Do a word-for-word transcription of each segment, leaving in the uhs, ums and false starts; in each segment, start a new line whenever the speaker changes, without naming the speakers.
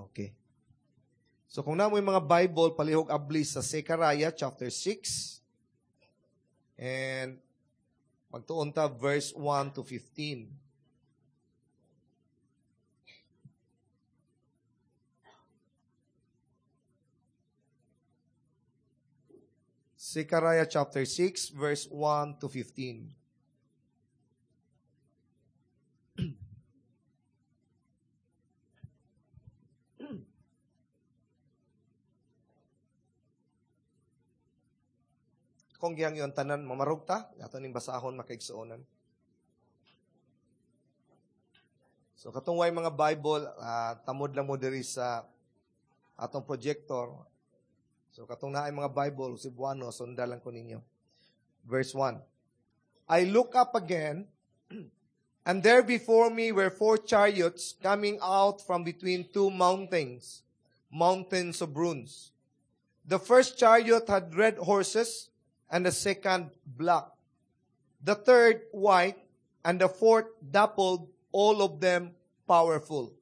Okay. So kung namoy mga Bible, palihog abli sa Zechariah chapter six. And magtuon ta verse one to fifteen. Zechariah chapter six, verse one to fifteen. Kung giyang yung tanan mamarog ta, ato ning basahon makaigsuonan. So katong way mga Bible, uh, tamod lang mo diri sa atong projector. So katong naay mga Bible, Cebuano, sundalan ko ninyo. Verse one. I look up again, and there before me were four chariots coming out from between two mountains, mountains of bronze. The first chariot had red horses, and the second black. The third white, and the fourth dappled, all of them powerful.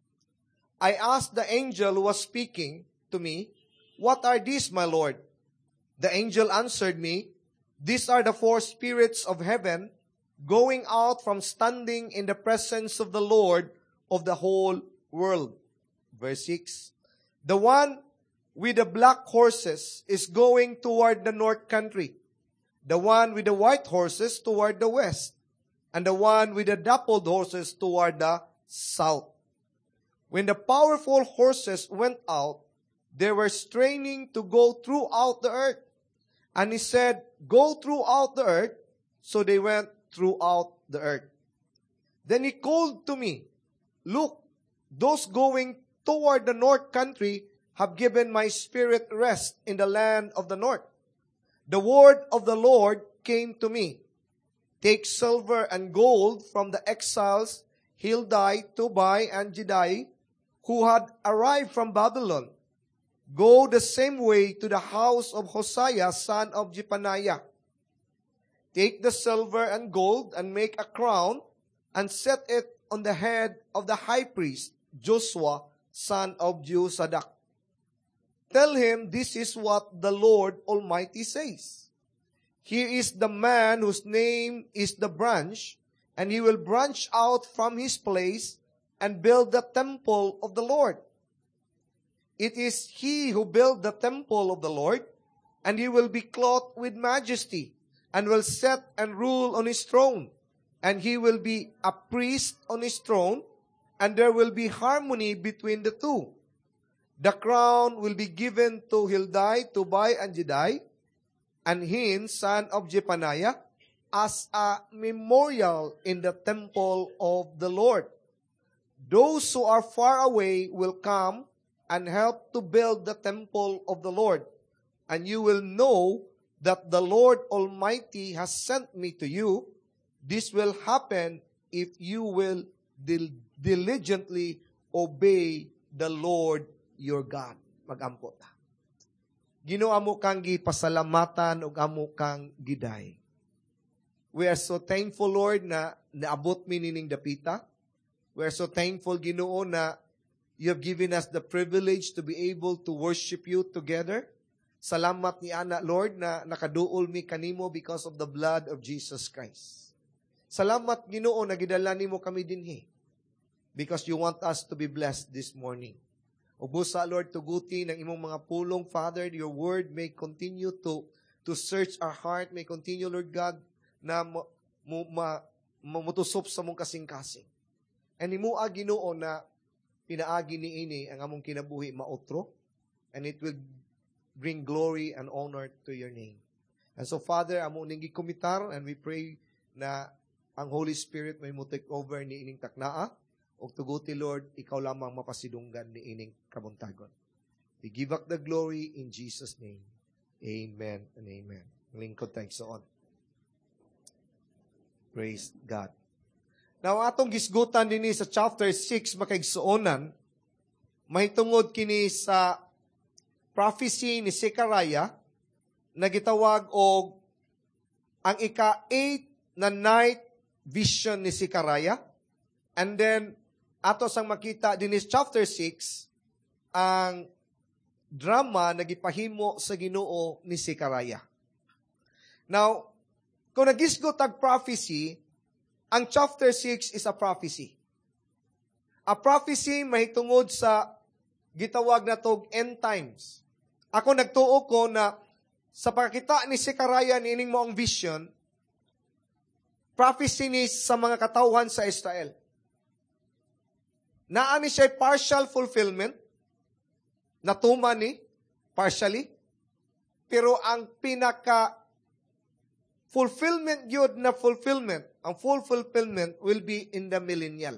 I asked the angel who was speaking to me, "What are these, my Lord?" The angel answered me, "These are the four spirits of heaven going out from standing in the presence of the Lord of the whole world." Verse six. The one with the black horses is going toward the north country. The one with the white horses toward the west. And the one with the dappled horses toward the south. When the powerful horses went out, they were straining to go throughout the earth. And he said, "Go throughout the earth." So they went throughout the earth. Then he called to me, "Look, those going toward the north country have given my spirit rest in the land of the north." The word of the Lord came to me. "Take silver and gold from the exiles, Hildai, Tobai, and Jedai, who had arrived from Babylon. Go the same way to the house of Hosea, son of Jepaniah. Take the silver and gold and make a crown and set it on the head of the high priest, Joshua, son of Jehozadak. Tell him this is what the Lord Almighty says. Here is the man whose name is the branch, and he will branch out from his place and build the temple of the Lord. It is he who built the temple of the Lord, and he will be clothed with majesty, and will sit and rule on his throne. And he will be a priest on his throne, and there will be harmony between the two. The crown will be given to Hildai, Tobai, and Jedai, and Hin, son of Jepaniah, as a memorial in the temple of the Lord. Those who are far away will come and help to build the temple of the Lord. And you will know that the Lord Almighty has sent me to you. This will happen if you will dil- diligently obey the Lord your God." Mag-ampo ta. Ginoo, amo kang gipasalamatan ug amo kang giday. We are so thankful, Lord, na naabot mi nining dapita. We are so thankful, Ginoo, na you have given us the privilege to be able to worship you together. Salamat ni ana, Lord, na nakaduol mi kanimo because of the blood of Jesus Christ. Salamat, Ginoo, na gidala nimo kami dinhi because you want us to be blessed this morning. Ubusa, Lord, tuguti ng imong mga pulong, Father, your word may continue to to search our heart, may continue, Lord God, na mo, mo, ma, mutusop sa mong kasing-kasing. And imua, Ginoo, na pinaagi ni ini ang among kinabuhi maotro, and it will bring glory and honor to your name. And so, Father, amo ning gikumitar, and we pray na ang Holy Spirit may mo take over ni ining taknaa, o tuguti, Lord, ikaw lamang mapasidunggan ni ining kabuntagon. We give up the glory in Jesus' name. Amen and amen. Lingkod thanks on. Praise God. Now, atong gisgutan din sa chapter six, makaigsuonan, mahitungod kini sa prophecy ni Zechariah, na gitawag og ang ika-eight na night vision ni Zechariah. And then, ato sang makita din is chapter six, ang drama na gipahimo sa Ginoo ni Zechariah. Now, kung nagisgot ang prophecy, ang chapter six is a prophecy. A prophecy mahitungod sa gitawag na tog end times. Ako nagtuo ko na sa pagkita ni Zechariah niining mo ang vision, prophecy ni sa mga katawhan sa Israel. Naani siya partial fulfillment, natuma ni, partially, pero ang pinaka fulfillment yun na fulfillment, ang full fulfillment will be in the millennial.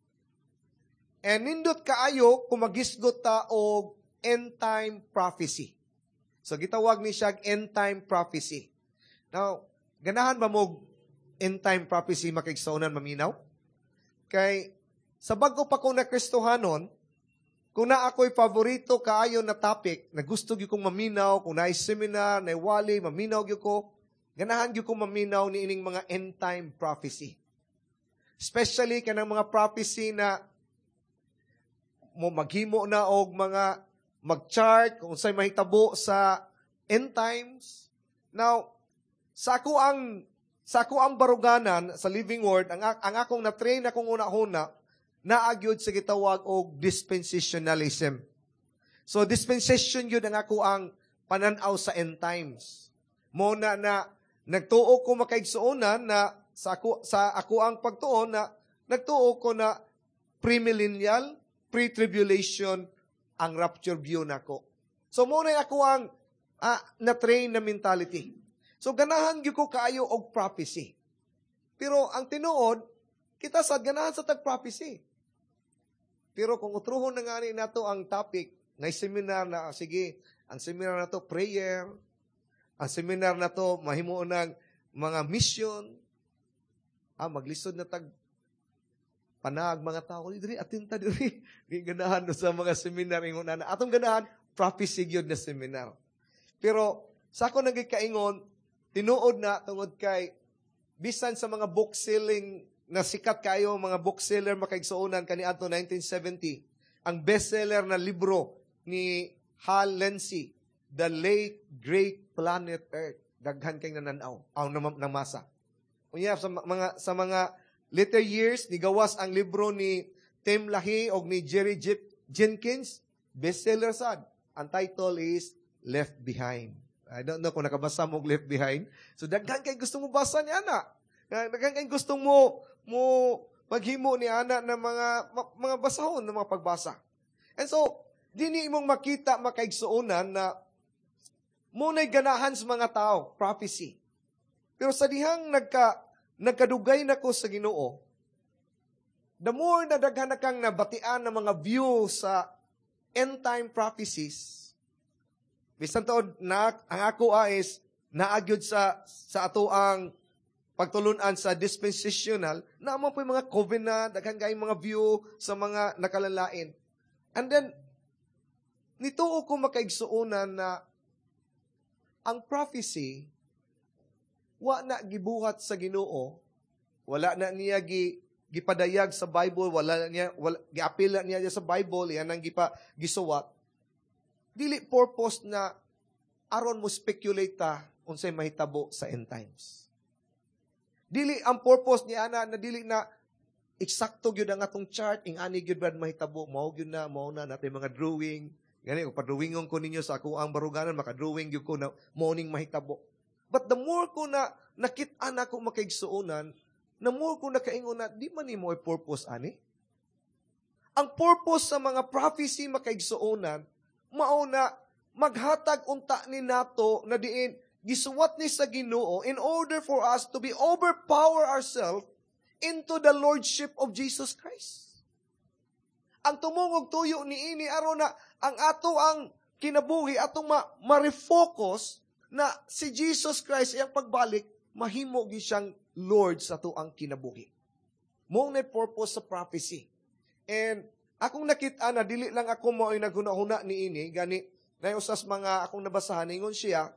And nindot kaayo kung magisgot ta og end time prophecy. So gitawag ni siya end time prophecy. Now, ganahan ba mo end time prophecy makigsuonan maminaw? Kay sa bago pa kong nakristohanon, kung na ako'y paborito kaayo na topic, na gusto gyud kong maminaw, kung naay seminar, naay wali, maminaw gyud ko, ganahan gyud kong maminaw ni ining mga end time prophecy. Especially kanang mga prophecy na mo maghimo na og mga mag-chart kung unsay mahitabo sa end times. Now, sa ako ang sa ako ang baruganan sa Living Word, ang, ang akong na-train akong una-una, naagyod sa gitawag og dispensationalism. So dispensation yun ang ako ang pananaw sa end times. Mo na na nagtuo ko makaigsuonan na sa ako sa ako ang pagtuon na nagtuo ko na premillennial, pre-tribulation ang rapture view nako. So mo na ako ang ah, na-train na mentality. So ganahan gyud ko kaayo og prophecy. Pero ang tinuod, kita sad ganahan sa tag-prophecy. Pero kung utruhon na nga ni nato ang topic, ngay seminar na, sige, ang seminar na to, prayer, ang seminar na to, mahimo ng mga mission, ah, maglisod na tag panag mga tao, diri, atinta diri, ganahan sa mga seminar, ingon na, atong ganahan, prophecy yun na seminar. Pero, sa ako nagkikaingon, tinuod na, tungod kay, bisan sa mga book selling na sikat kayo, mga bookseller makaigsuonan kaniadto nineteen seventy, ang bestseller na libro ni Hal Lindsey, The Late Great Planet Earth. Daghan kay nananaw, aw namasa. Unya sa mga sa mga later years nigawas ang libro ni Tim LaHaye og ni Jerry Jenkins, bestseller sad. Ang title is Left Behind. I don't know kung nakabasa mo og Left Behind. So daghan kay gusto mo basa ni ana. Daghan kay gusto mo mo maghimo ni ana ng mga mga basahon ng mga pagbasa. And so, dini imong makita makaigsuonan na muna'y ganahan sa mga tao, prophecy. Pero sa dihang nagka nagkadugay nako sa Ginoo, the more na daghan na kang nabatian ng mga view sa end time prophecies, bisan taod na ang ako is naagyod sa sa ato ang pagtulunan sa dispensational, naman po yung mga covenant, daghan kay mga view sa mga nakalalain. And then, nituo ko makaigsuonan na ang prophecy, wa na gibuhat sa Ginoo, wala na niya gi, gipadayag sa Bible, wala na niya, wala, giapila niya sa Bible, yan ang gipa, gisuwat. Dili purpose na aron mo speculate ta unsay mahitabo sa end times. Dili ang purpose ni ana na dili na eksakto gyud ang atong chart ing ani gyud brad mahitabo mao gyud na mao na natin mga drawing gani ko pa-drawingon ko ninyo sa ako ang baruganan maka-drawing gyud ko na mao ning mahitabo. But the more ko na nakit-an ako makaigsuonan, na more ko nakaingon na di man nimo ay purpose ani. Ang purpose sa mga prophecy makaigsuonan mao na maghatag unta ni nato na diin gisuwat ni sa Ginoo in order for us to be overpower ourselves into the Lordship of Jesus Christ. Ang tumungog tuyo ni ini aron na ang ato ang kinabuhi atong ma- ma-refocus na si Jesus Christ iyang pagbalik mahimo gi siyang Lord sa ato ang kinabuhi. Mong na purpose sa prophecy. And akong nakita na dili lang ako mo ay naghuna-huna ni ini gani na usas mga akong nabasahan ingon siya.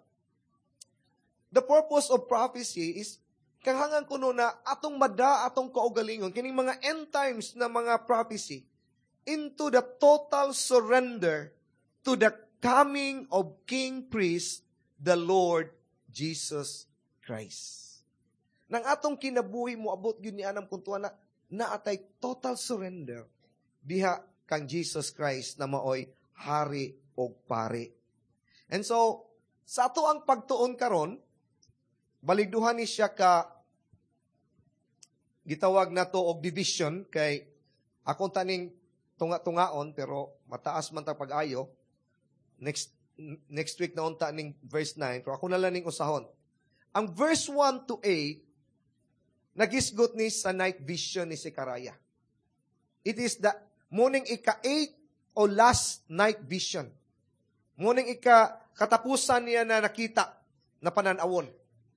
The purpose of prophecy is kahangan kuno na atong mada atong kaugalingon kining mga end times na mga prophecy into the total surrender to the coming of King Priest, the Lord Jesus Christ. Nang atong kinabuhi mo abot gyud ni anang puntuan na naatay total surrender diha kang Jesus Christ na maoy hari o pari. And so, sa ato ang pagtuon karon, baligduhan ni siya ka gitawag na to og division kay akong taning tunga-tungaon pero mataas man ta pag-ayo. Next next week na unta ning verse nine pero ako na lang ning usahon. Ang verse one to eight nagisgot ni sa night vision ni Sekaraya. It is the morning ika-eight o last night vision. Morning ika katapusan niya na nakita na pananawon.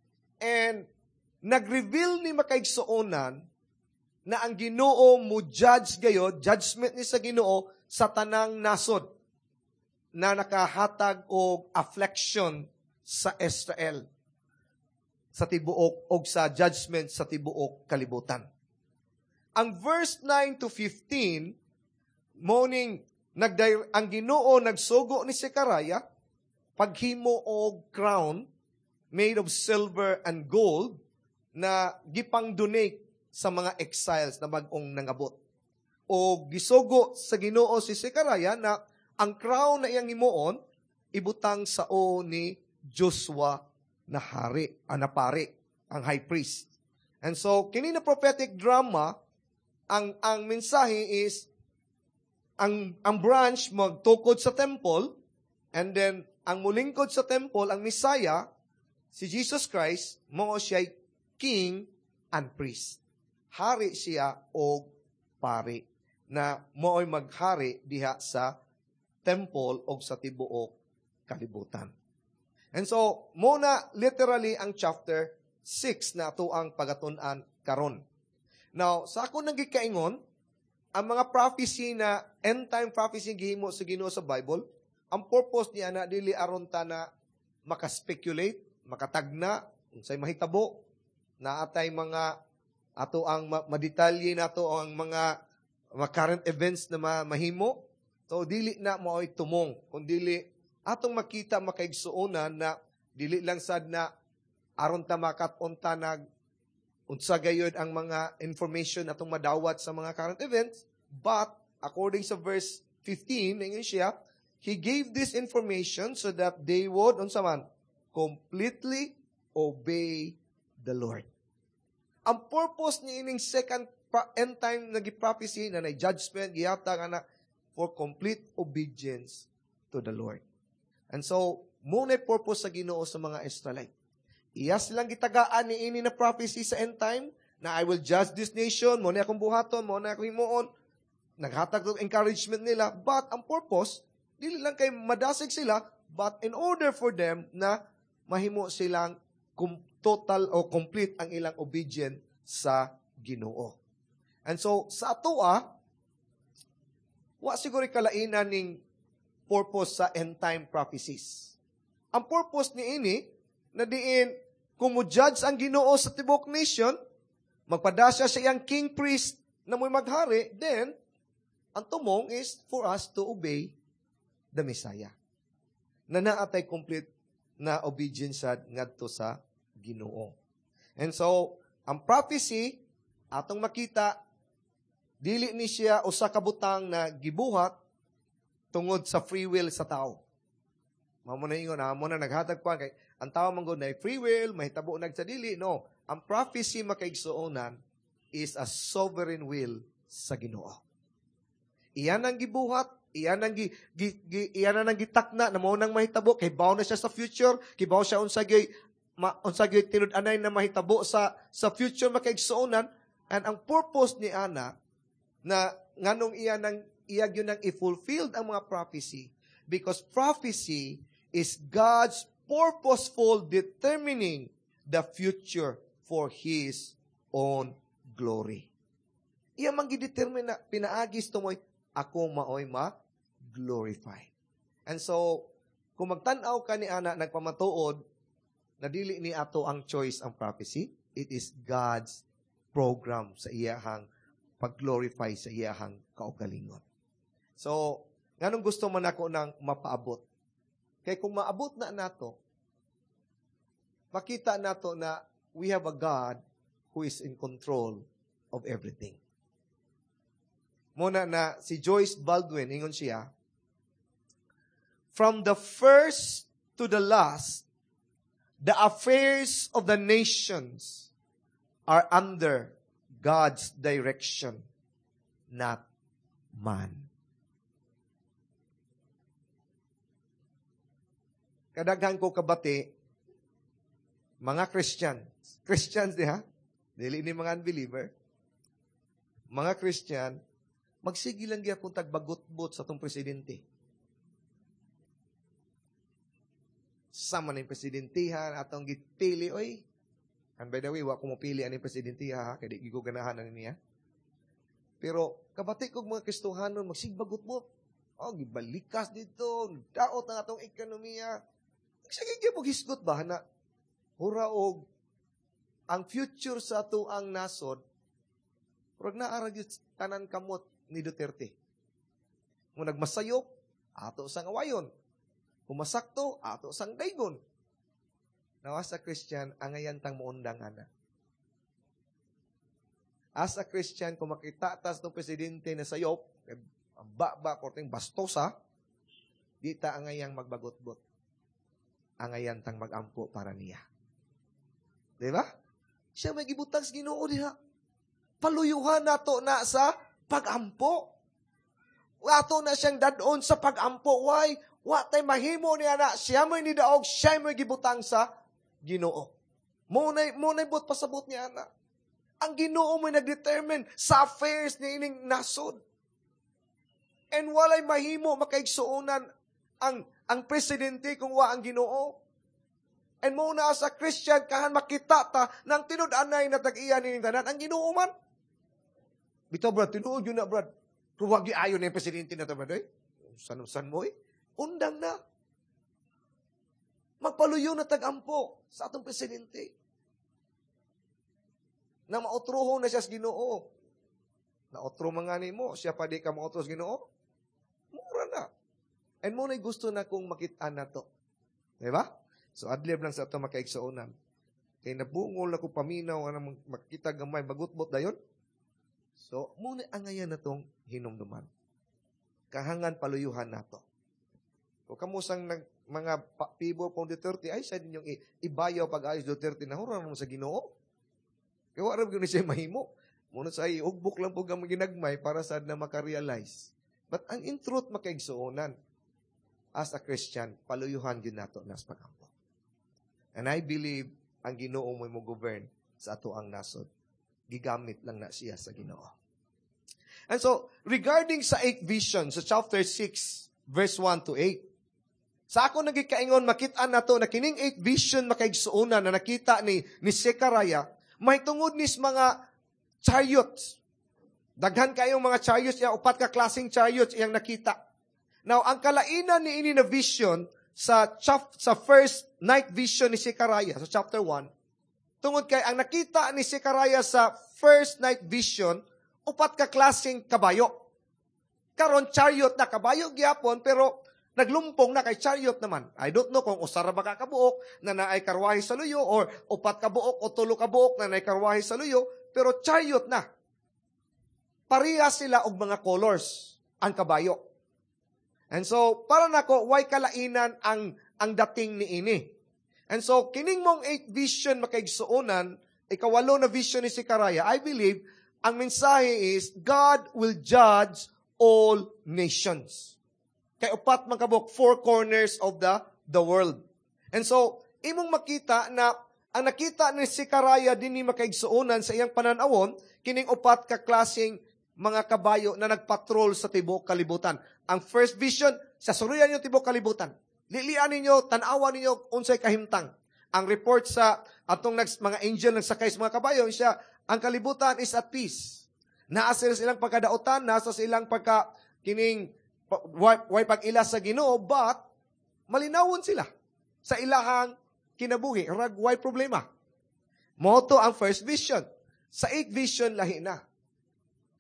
And nag-reveal ni makaigsuonan na ang Ginoo mo judge gayod, judgment ni sa Ginoo sa tanang nasod na nakahatag og affliction sa Israel sa tibuok og sa judgment sa tibuok kalibutan. Ang verse nine to fifteen morning nagday ang Ginoo nagsugo ni Sekaraya paghimo og crown made of silver and gold na gipang donate sa mga exiles na bag-ong nangabot. O gisugo sa Ginoo si Sekaraya na ang crown na iyang himuon ibutang sa o ni Joshua na hari, na pari, ang high priest. And so kini na prophetic drama, ang ang mensahe is ang ang branch magtukod sa temple, and then ang mulingkod sa temple ang Messiah si Jesus Christ mo siya king and priest. Hari siya o pari na mooy maghari diha sa temple o sa tibuok kalibutan. And so, muna literally ang chapter six na ito ang pagatun-an karon. Now, sa ako nang gikaingon, ang mga prophecy na end-time prophecy gihimo sa Ginoo sa Bible, ang purpose niya na dili aron ta na maka-speculate, makatagna, unsay mahitabo, na atay mga ato ang madetalye nato ang mga, mga current events na mahimo. So dili na maoy tumong, kundi atong makita makaigsuonan na dili lang sad na aron ta makatunta nag unsa gayud ang mga information atong madawat sa mga current events, but according sa verse fifteen ingon siya, he gave this information so that they would unsa man completely obey the Lord. Ang purpose ni ining second end time na gi-prophecy na na judgment gihatag ana for complete obedience to the Lord. And so, muna purpose sa Ginoo sa mga Israelite. Iya silang gitagaan ni ini na prophecy sa end time na I will judge this nation, muna akong buhaton, muna akong himuon. Naghatag ng encouragement nila, but ang purpose, dili lang kay madasig sila, but in order for them na mahimo silang total o complete ang ilang obedience sa Ginoo. And so, sa atoa, wa siguro kalainan ning purpose sa end-time prophecies. Ang purpose ni ini, na diin, kung mo-judge ang Ginoo sa tibok nation, magpadasya sa iyang king priest na mo'y maghari, then, ang tumong is for us to obey the Messiah. Na naatay complete na obedience ngadto sa Ginoo. And so, ang prophecy, atong makita, dili ni siya usa ka butang na gibuhat tungod sa free will sa tao. Mao na ingon, amo na naghatag pa kay ang tao manggod na free will, mahitabo nag sa dili. No, ang prophecy makaigsuonan is a sovereign will sa Ginoo. Iyan ang gibuhat, iyan ang gi, gi, gi iyan ang gitakna na mao nang mahitabo kay bawo na siya sa future, kay bawo siya unsa gyud ma, unsa gyud tinud-anay na mahitabo sa sa future makaigsuonan, and ang purpose ni ana na nganong iyan ang iya gyud nang i-fulfilled ang mga prophecy, because prophecy is God's purposeful determining the future for His own glory. Iya man gi-determine na pinaagis tumoy ako maoy ma-glorify. And so, kung magtan-aw ka ni ana nagpamatuod na dili ni ato ang choice ang prophecy, it is God's program sa iyahang pag-glorify sa iyahang kaugalingon. So, nganong gusto man ako nang mapaabot? Kaya kung maabot na nato, makita nato na we have a God who is in control of everything. Muna na si Joyce Baldwin, ingon siya, from the first to the last, the affairs of the nations are under God's direction, not man. Kadaghan ko kabati, mga Christians, Christians diha, dili ni mga unbeliever, mga Christian, magsige lang gyapon tagbagot-bot sa tong presidente. Sama na yung presidentihan, atong gipili, oy. And by the way, wa ko mopili ani presidentiha, ha, kaya di ko ganahan na niya. Pero, kabati kong mga Kristohanon, magsigbagot-bot. Oh, gibalikas dito, daot ang atong ekonomiya. Sige, gyapon hisgot ba, na, hura og, ang future sa ato ang nasod, pero naarag yung tanan kamot ni Duterte. Kung nagmasayok, ato sang awayon. Kung masakto, ato sang daygon. Now, as a Christian, angayan tang muundang ana. As a Christian, kung makita tas ng presidente na sayop, ang ba-ba, korteng bastosa, di ta angayang magbagot-bot. Angayan tang mag-ampo para niya. Diba? Siya may gibutang sa Ginoo diha. Paluyuhan nato na sa pag-ampo. Ato na siyang dadon sa pag-ampo. Why? Wa tay mahimo niya na siya may nidaog, siya may gibutang sa Ginoo. Munay munay bot pasabot niya na. Ang Ginoo may nagdetermine sa affairs ni ining nasod. And walay mahimo makaigsuonan ang ang presidente kung wa ang Ginoo. And muna sa Christian kahan makita ta nang tinud-anay na tag-iya ni tanan ang Ginoo man. Bitaw brad, tinuod yun na brad. Pero wag ayon ni presidente na to brad. Eh? San-san mo eh? Undang na. Magpaluyo na tag-ampo sa atong presidente. Na maotroho na siya sa Ginoo. Naotro mga ni mo, siya pa di ka maotro sa Ginoo? Mura na. And muna gusto na kong makita na to. Diba? So, adlib lang sa ito makaigsuonan. Kaya nabungol na ko paminaw, ano, makita gamay, magutbot dayon. So, muna angayan na itong hinumduman. Kahangan paluyuhan na to. Kung kamusang nag, mga people pong Duterte, ay siya din yung ibayaw pag-ayos Duterte na hura naman sa Ginoo. Kaya wala rin siya mahimo. Muna sa iugbok lang po ang ginagmay para sa na makarealize. But ang in truth, makaigsuonan. As a Christian, paluyuhan din nato nas pagampo. And I believe ang Ginoo mo mo govern sa ato ang nasod. Gigamit lang na siya sa Ginoo. And so, regarding sa eighth vision, sa chapter six, verse one to eight, sa ako nagikaingon, makita na to, na kining eighth vision makaigsuonan na nakita ni, ni Zechariah, may tungod nis mga chariots. Daghan kayong mga chariots, yung upat ka klaseng chariots iyang nakita. Now, ang kalainan ni ini na vision sa chap, sa first night vision ni Zechariah, sa chapter one, tungod kay ang nakita ni Zechariah sa first night vision, upat ka klaseng kabayo. Karon chariot na kabayo gyapon, pero naglumpong na kay chariot naman. I don't know kung usara ba ka kabuok na naay karwahe sa luyo, or upat ka buok o tulo ka buok na naay karwahe sa luyo, pero chariot na. Pareha sila og mga colors, ang kabayo. And so, para nako, why kalainan ang, ang dating ni ini? And so, kining mong eight vision makaigsuonan, ikawalo na vision ni Zechariah, I believe, ang mensahe is, God will judge all nations. Kay upat man kabuk, four corners of the, the world. And so, imong makita na, ang nakita ni Zechariah din ni makaigsuonan sa iyang pananawon, kining upat ka klaseng mga kabayo na nagpatrol sa tibok kalibutan. Ang first vision, sasuruyan niyo tibok kalibutan. Lilian ninyo, tanawan ninyo, unsay kahimtang. Ang report sa atong nags, mga angel nagsakay sa mga kabayo, siya, ang kalibutan is at peace. Naasa silang pagkadautan, nasa silang pagka, kining, way pag-ila sa Ginoo, but, malinawon sila sa ilahang kinabuhi. Rag, way problema. Moto ang first vision. Sa eighth vision, lahi na.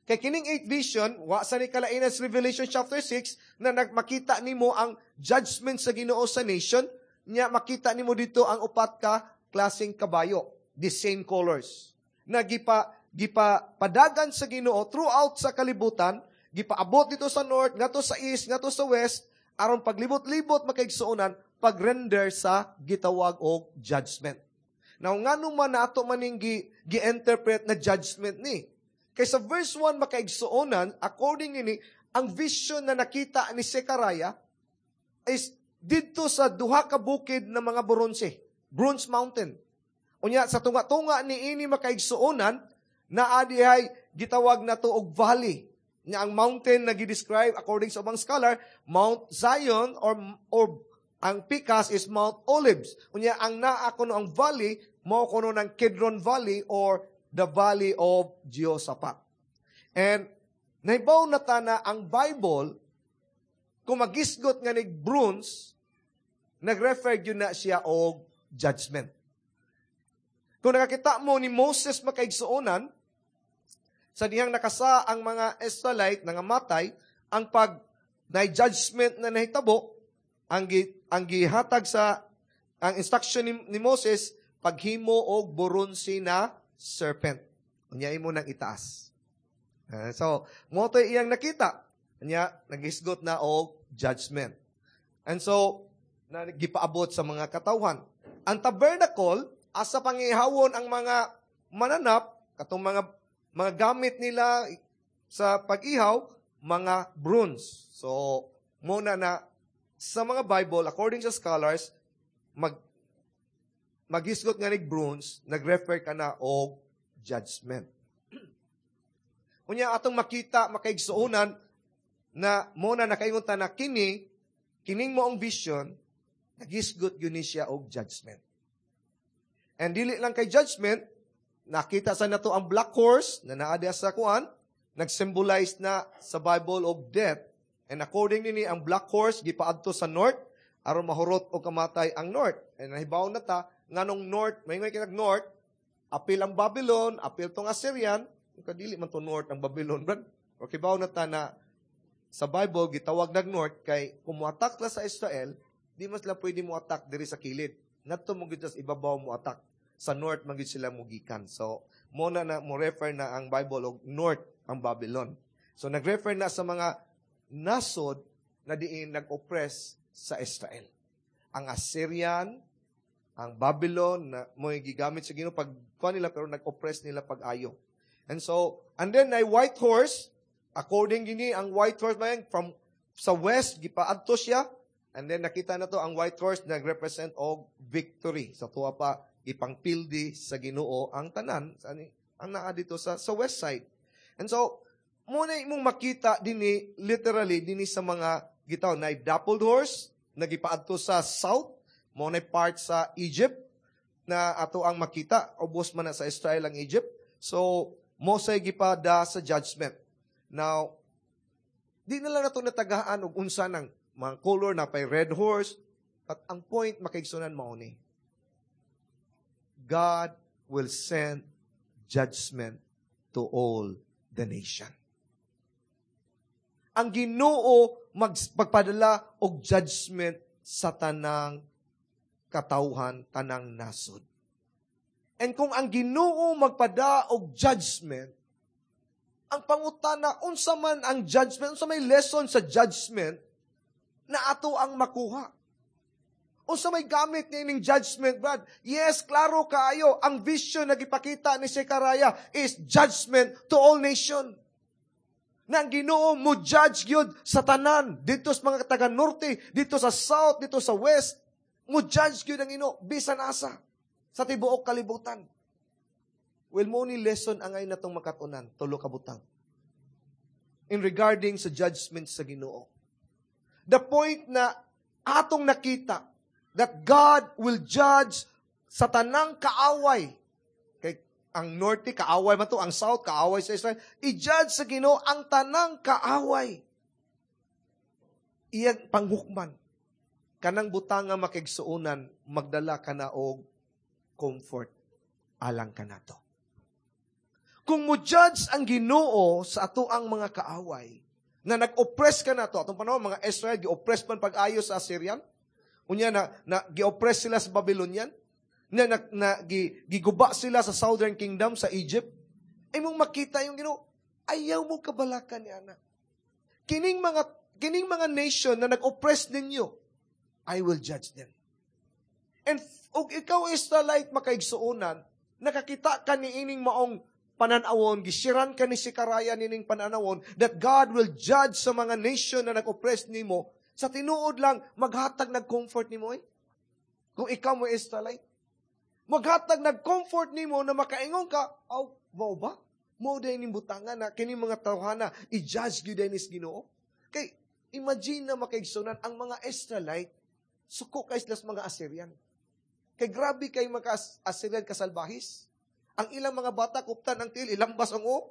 Kay kining eighth vision, wa sa ni kalainan sa Revelation chapter six, na nagmakita nimo ang judgment sa Ginoo sa nation, nya makita nimo dito ang upat ka klaseng kabayo, the same colors. Na gipa, gipa padagan sa Ginoo throughout sa kalibutan, gipaabot dito sa north, ngato sa east, ngato sa west, aron paglibot-libot makaigsuonan, pag-render sa gitawag og judgment. Now, ngano man nato maning gi-interpret na judgment ni? Kay sa verse one makaigsuonan, according ini, ang vision na nakita ni Zechariah is dito sa duha ka bukid ng mga bronze, Bronze Mountain. Unya, sa tunga-tunga ni ini makaigsuonan, na adihay gitawag na to og valley. Nya ang mountain na gi-describe according sa ubang scholar, Mount Zion or or ang pikas is Mount Olives. Unya ang naa kuno ang valley mao kuno ng Kidron Valley or the Valley of Jehoshaphat. And nahibaw na ta na ang Bible kung magisgot nga ni bronze, nag-refer yun na siya og judgment. Kung nakakita mo ni Moses makaigsuonan, sa dihang nakasa ang mga Israelite nga matay, ang pag na-judgment na nahitabo, ang, ang gihatag sa, ang instruction ni, ni Moses, paghimo og buronsi na serpent. Unya imo nang itaas. Uh, so, mo to iyang nakita. Unya, nagisgot na og judgment. And so, nagipaabot sa mga katawhan. Ang tabernacle, asa pangihawon ang mga mananap, katong mga mga gamit nila sa pag-ihaw, mga bronze. So, muna na sa mga Bible, according sa scholars, mag magisgot nga ni bronze, nag-refer ka na og judgment. Unya atong makita, makaigsuonan, na muna nakaingon ta na kini, kining mo ang vision, nagisgot yun ni siya og judgment. And dili lang kay judgment, nakita sa nato ang black horse, na naadya sa kuan, nag-symbolize na sa Bible og death. And according nini, ang black horse, gipaadto sa north, aron mahurot o kamatay ang north. And nahibaw na ta, nganong north, may ngay kinag north, apil ang Babylon, apil tong Assyrian, kadili man to north ang Babylon, brad. O kibaw na ta na sa Bible, gitawag nag north, kay kumuatak la sa Israel, di mas la pwede mo attack diri sa kilid. Ngadto mo gid sa ibabaw mo attack. Sa north man gid sila mugikan. So, mo na na mo refer na ang Bible og north ang Babylon. So nag-refer na sa mga nasod na diin nag-oppress sa Israel. Ang Assyrian, ang Babylon na mo gigamit sa Ginoo pag kuan nila pero nag-oppress nila pag-ayo. And so, and then ay white horse, according gini ang white horse man from sa west gipaadto siya. And then nakita na to ang white horse nag-represent og victory. Sa tuwa pa ipangpildi sa Ginoo ang tanan ang naa dito sa sa west side. And so muna imong makita dinhi literally dinhi sa mga gitaw na dappled horse nagipaadto sa south mo na part sa Egypt na ato ang makita ubos man na sa Israel ang Egypt. So mo say gipada sa judgment. Now di na lang nato natagaan og unsa nang mga color na pay red horse, but ang point makaigsunan mao ni God will send judgment to all the nation. Ang Ginoo magpagpadala og judgment sa tanang katawhan, tanang nasod. And kung ang Ginoo magpada og judgment, ang pangutana, unsa man ang judgment, unsa may lesson sa judgment na ato ang makuha. Unsa may gamit ni ining judgment, Brad? Yes, klaro kaayo. Ang vision na gipakita ni Zechariah is judgment to all nation. Na ang Ginoo mo judge gyud sa tanan, dito sa mga taga norte, dito sa south, dito sa west, mo judge gyud ang Ginoo bisan asa sa tibuok kalibutan. Well, mo ni lesson angay natong makatunan, tulo ka butang. In regarding sa judgment sa Ginoo. The point na atong nakita that God will judge sa tanang kaaway. Kay ang norte kaaway man to, ang south kaaway sa Israel. I-judge sa Ginoo ang tanang kaaway. Iyang panghukman. Kanang butang nga makigsuunan, magdala ka na og comfort. Alang ka na to. Kung mo judge ang Ginoo sa ato ang mga kaaway, na nag-oppress ka na to, atong panahon, mga Israel, gi-oppress man pag-ayo sa Assyrian, unya na, na gi-oppress sila sa Babylonian, na, na, na gi, giguba sila sa Southern Kingdom, sa Egypt, ay mong makita yung Ginoo, ayaw mo kabalakan ni anak. Kining mga, kining mga nation na nag-oppress ninyo, I will judge them. And og ikaw Israelite makaigsuonan, nakakita ka ni ining maong pananawon, gisiran ka ni Sikaraya nining pananawon, that God will judge sa mga nation na nag-oppress nimo, sa tinuod lang, maghatag nag-comfort nimo eh. Kung ikaw mo Israelite, maghatag nag-comfort nimo na makaingon ka, oh, wow ba? Mo day ning butangan na kini mga tawhana i-judge gyud ni Ginoo. Kay imagine na makaigsunan ang mga Israelite suko kay sila mga Assyrian. Kay grabe kay mga Assyrian kasalbahis. Ang ilang mga bata kuptan ang til ilambas ang o.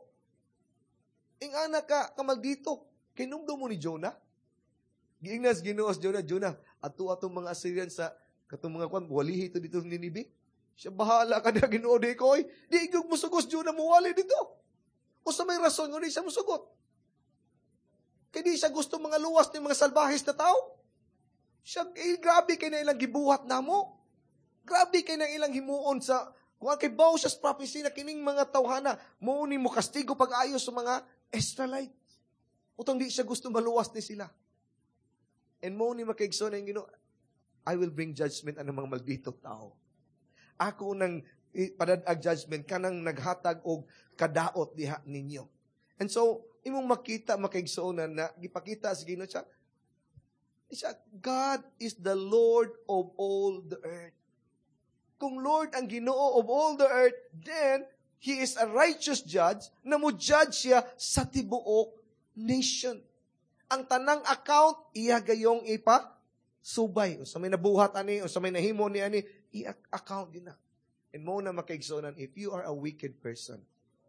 Ingana ka kamal dito. Kinumdo mo ni Jonah. Giingnas Ginoo sa Jonah, Jonah, ato atong mga Assyrian sa katong mga kwan walihi to dito ni Ninibe. Siya bahala ka na Ginoo di ko oy. Di igog mo sugos Jonah mo wali dito. O sa may rason ngunit siya musugot. Kaya di siya gusto mga luwas ng mga salbahis na tao. Siya, eh, grabe kay na ilang gibuhat na mo. Grabe kay na ilang himuon sa, kung kay baw siya sa prophecy na kining mga tawhana, mo ni mo kastigo pag-ayos sa mga Israelite. Utang di siya gusto maluwas ni sila. And mo ni makaigso na yung Ginoo, I will bring judgment ang mga malditong tao. Ako nang padadag judgment, kanang naghatag og kadaot diha ninyo. And so, imong makita, makaigsuonan na, gipakita sa Ginoo siya, siya, God is the Lord of all the earth. Kung Lord ang Ginoo of all the earth, then, He is a righteous judge na mo judge siya sa tibuok nation. Ang tanang account, iya gayong ipa, subay. O sa may nabuhat ani, o sa may nahimo ni ani, i-account din na. And mo na makaigsuonan, if you are a wicked person,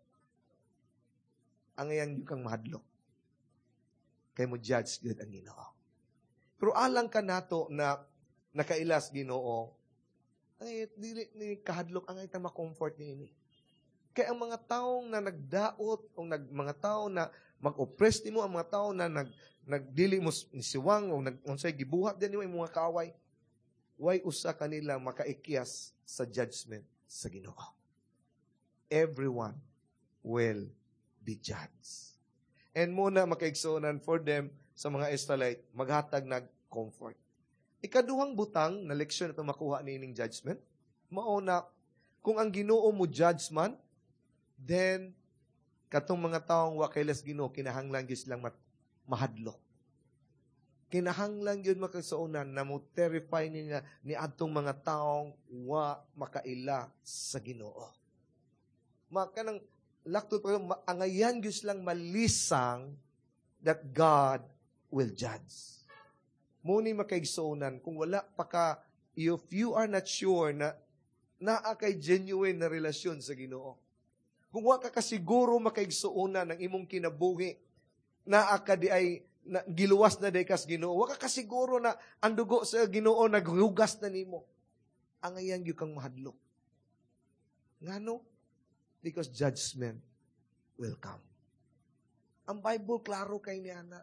ang iyang kang mahadlok. Kaya mo judge good ang Ginoo. Pero alang ka nato na nakailas Ginoo, ay dili ni kahadlok ang itang ma-comfort ni ini. Kaya ang mga taong na nagdaot, o nag, mga tao na mag-oppress nimo, ang mga tao na nag nagdili mo ni siwang o nag unsay gibuhat din nimo ang mga kaaway, way usa kanila makaikyas sa judgment sa Ginoo. Everyone will be judged. And muna makaigsuonan for them sa mga Israelite, maghatag nag-comfort. Ikaduhang butang na leksyon ito makuha niining judgment, mauna, kung ang Ginoo mo judge man, then, katong mga taong wakailas Ginoo, kinahanglan yun silang mahadlok. Kinahanglan yun makasuunan na mo terrify niya ni adtong mga taong wa makaila sa Ginoo. Maka nang lakto pa angayan yun silang malisang that God will judge. Muni makaigsuunan, kung wala pa ka, if you are not sure na naa kay genuine na relasyon sa Ginoo, kung wa ka kasiguro makaigsuunan ng imong kinabuhi, naa ka di ay na, giluwas na di kas Ginoo, wa ka kasiguro na ang dugo sa Ginoo naghugas na nimo, ang ayan yung kang mahadlok. Ngano? Because judgment will come. Ang Bible, klaro kay ni Ana.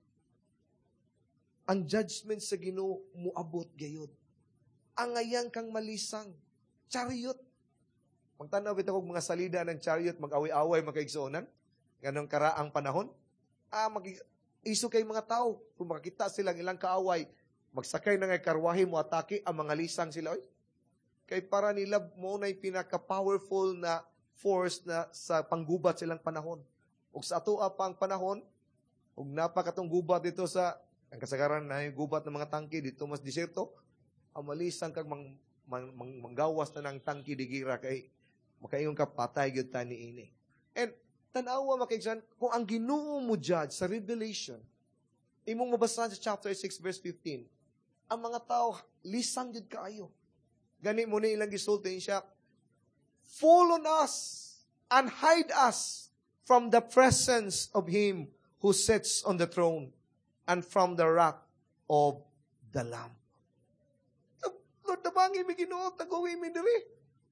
Ang judgment sa Ginoo muabot gayud. Ang ayan kang malisang. Chariot. Magtanaw bitaw og mga salida ng chariot, mag-away-away, magkaigsuonan. Ganong karaang panahon. Ah, mag iso kay mga tao. Kung makakita silang ilang kaaway, magsakay na ngay karwahe mo atake, ang mga lisang sila. Oy. Kay para nila mo na pinaka-powerful na force na sa panggubat silang panahon. O sa ato pang panahon, ug napakatong gubat dito sa ang kasagaran na yung gubat ng mga tangke dito mas diserto, ang malisang kag mang, mang, mang, manggawas na ng tangke digira kay makaingon ka patay gyud tani ini. And tan-awa makaigsan kung ang Ginoo mo judge sa Revelation, imong mabasa sa chapter six verse fifteen, ang mga tao lisang gyud kaayo. Gani mo ni ilang gisulti siya, fall on us and hide us from the presence of Him who sits on the throne and from the wrath of the Lamb. Lord, nabangi mi Ginoo, taguwi mi diri.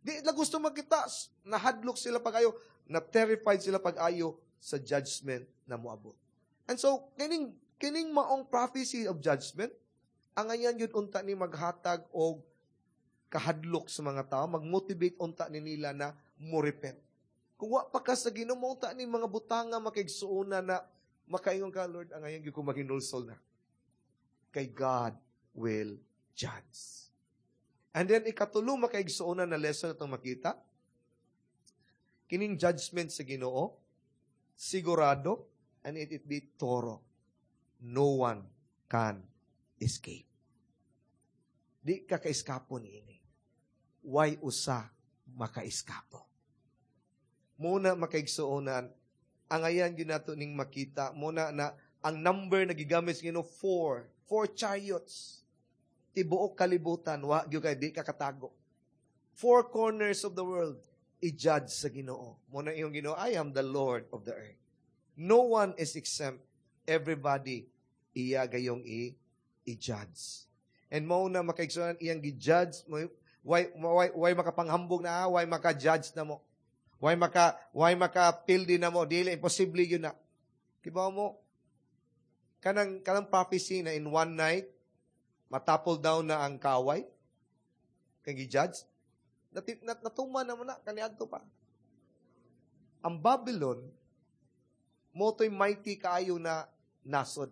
Di na gusto makita, nahadlok sila pag-ayo, na-terrified sila pag-ayo sa judgment na moabot. And so, kining, kining maong prophecy of judgment, ang ayan yun unta ni maghatag o kahadlok sa mga tao, mag-motivate unta ni nila na mo-repent. Kung wa pa ka sa Ginoo, unta ni mga butanga makigsuuna na makaingon ka, Lord, ang ayan yun kung maginulsol na. Kay God will judge. And then, ikatulo makaigsuuna na lesson itong makita, kining judgment sa Ginoo, sigurado, and it, it be thorough. No one can escape. Di ka ka-eskapo ni ini. Why usa maka-eskapo? Muna makaigsuunan, ang ayan yun nato ning makita, muna na ang number na gigamit sa Ginoo, four. Four chariots. Tibuok kalibutan, wa gyud kay di ka katago. Four corners of the world, i-judge sa Ginoo. Muna iyong Ginoo, I am the Lord of the earth. No one is exempt. Everybody, iya gayong i- i-judge. And mo na makaigsunan iyang gi-judge, why, why, why makapanghambog na, why maka-judge na mo, why maka, why maka-pildi na mo, dili, imposible yun na. Kibaw mo, kanang, kanang prophecy na in one night, matapol down na ang kaway, kang gi-judge, nat, nat, natuma naman na, kaniadto pa. Ang Babylon, mo to'y mighty kaayo na nasod.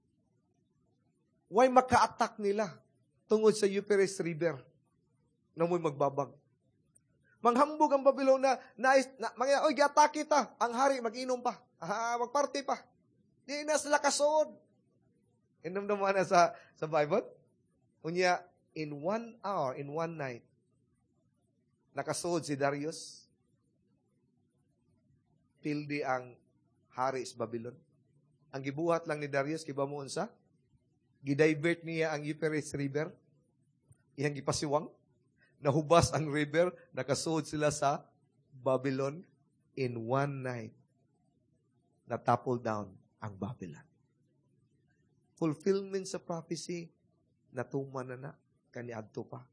Why maka-attack nila tungod sa Euphrates River na mo'y magbabag? Manghambog ang Babylon na, na, na mga, oy, gi-attack kita, ang hari, mag-inom pa, ah, magparty pa. Di na sila kasod. Inom naman na sa, sa Bible. Unya, in one hour, in one night, nakasod si Darius, pildi ang hari sa Babylon. Ang gibuhat lang ni Darius, kiba mo unsa? Gidivert niya ang Euphrates River, iyang gipasiwang, nahubas ang river, nakasod sila sa Babylon in one night. Na-topple down ang Babylon. Fulfillment sa prophecy, natuman na na, kaniadto pa.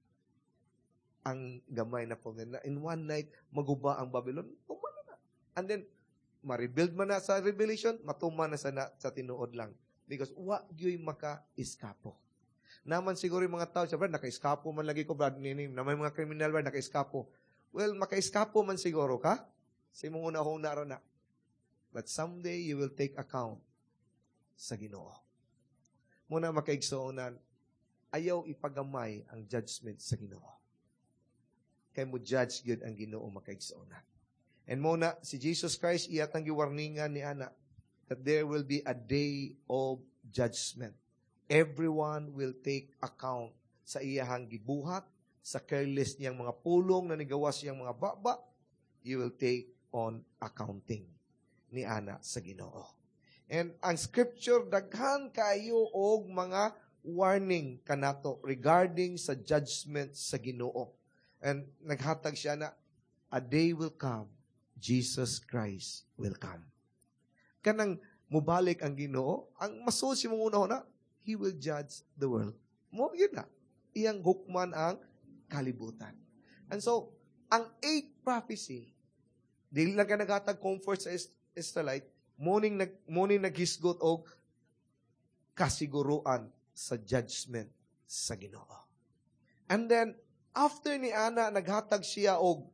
Ang gamay na po na in one night, maguba ang Babylon, tuman na na. And then, ma-rebuild man na sa Revelation, matuman na sa, na, sa tinuod lang. Because, wa gyoy maka-iskapo. Naman siguro yung mga tao, sabi, naka-iskapo man lagi ko, Brad, ninim. Naman mga kriminal ba, naka-iskapo. Well, maka-iskapo man siguro ka. Sa mong una-una ron na. But someday, you will take account sa Ginoo. Muna makaigsuunan, ayaw ipagamay ang judgment sa Ginoo. Kaya mo judge good ang Ginoo makaigsuunan. And muna, si Jesus Christ, iyatang giwarningan ni Ana, that there will be a day of judgment. Everyone will take account sa iyahang gibuhat, sa careless niyang mga pulong na nigawas siyang mga baba, you will take on accounting ni Ana sa Ginoo. And ang scripture, daghan kayo og mga warning kanato regarding sa judgment sa Ginoo. And naghatag siya na, a day will come, Jesus Christ will come. Kanang mubalik ang Ginoo, ang masul si mong una na, He will judge the world. Mo, yun na. Iyang hukman ang kalibutan. And so, ang eighth prophecy, dili lang ka naghatag comfort sa Israelite, morning, nag, morning naghisgot og kasiguruan sa judgment sa Ginoo. And then, after ni Ana, naghatag siya og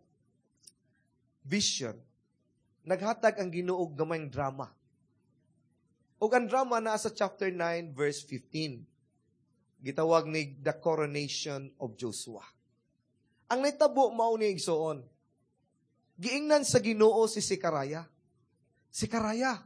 vision. Naghatag ang Ginoo og gamayng drama. Og ang drama na sa chapter nine, verse fifteen. Gitawag ni the coronation of Joshua. Ang naitabo mao ni igsoon. Giingnan sa Ginoo si Sekaraya. Sekaraya.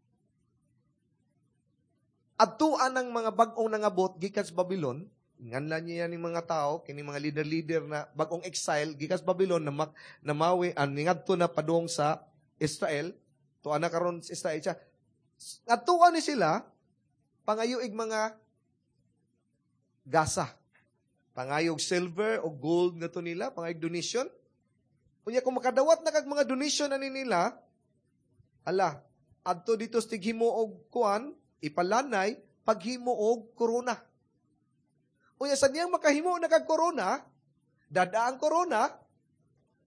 Adtuan ang mga bag-ong nangabot gikan sa Babylon. Nganlan niya ni mga tao, kini mga leader-leader na bagong exile gikan sa Babylon na mak, na mawi ang ningadto na padung sa Israel. Tuan na karon sa Israel siya. Adtuan ni sila pangayuig mga gasa. Pangayog silver o gold na to nila, pangayog donation. Kunya kung makadawat na kag mga donation na ni nila, ala, adto dito stighimo og kuan, ipalanay, paghimo og korona. Unya sa niyang makahimo na kag korona, dadaang korona,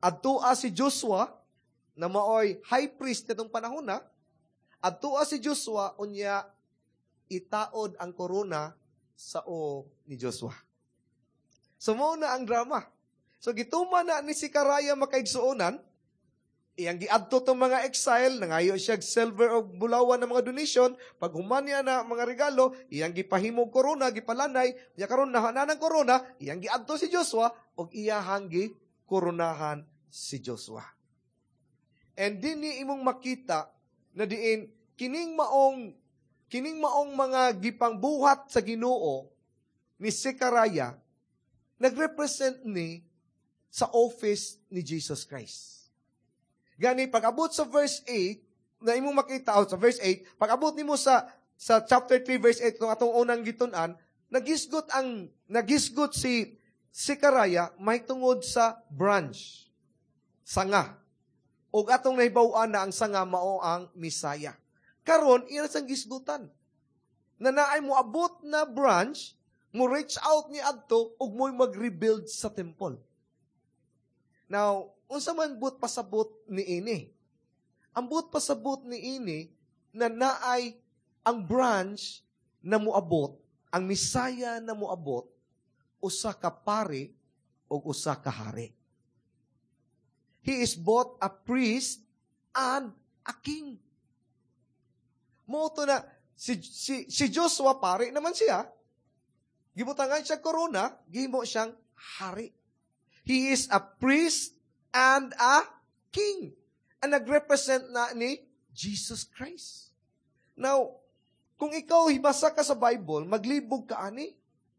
adtua si Joshua, na maoy high priest nitong panahon na, adtua si Joshua, unya, itaod ang korona sa o ni Joshua. So, mo na ang drama. So, gituma na ni Sekaraya makaigsuonan, iyang giadto tong mga exile, nangayo siya silver o bulawan ng mga donation, pag humanya na mga regalo, iyang gipahimog korona, gipalanay, niya karon nahanan ng korona, iyang giadto si Joshua, o iyahang gikoronahan si Joshua. And din ni imong makita, na diin, kining maong, kining maong mga gipangbuhat sa Ginoo, ni Sekaraya, nagrepresent ni sa office ni Jesus Christ. Gani, pag-abot sa verse eight, na imong makita out sa verse eight, pag-abot nimo sa sa chapter three, verse eight, itong atong unang gitun-an, nagisgot ang, nagisgot si Sekaraya, may tungod sa branch, sanga. O atong nahibaw-an na ang sanga mao ang Misaya. Karon, iyan sang gisgutan. Na naay mo abot na branch, mo reach out ni adto, ug mo'y mag-rebuild sa temple. Now, unsa man but pasabot ni ini? Ang but pasabot ni ini na naay ang branch na moabot, ang Misaya na moabot, usa ka pari o usa ka hari. He is both a priest and a king. Mo to na si si si Joshua pari naman siya. Gibutangan siya korona, gihimo siyang hari. He is a priest and a king. Ang nagrepresent na ni Jesus Christ. Now, kung ikaw hibasa ka sa Bible, maglibog ka ani.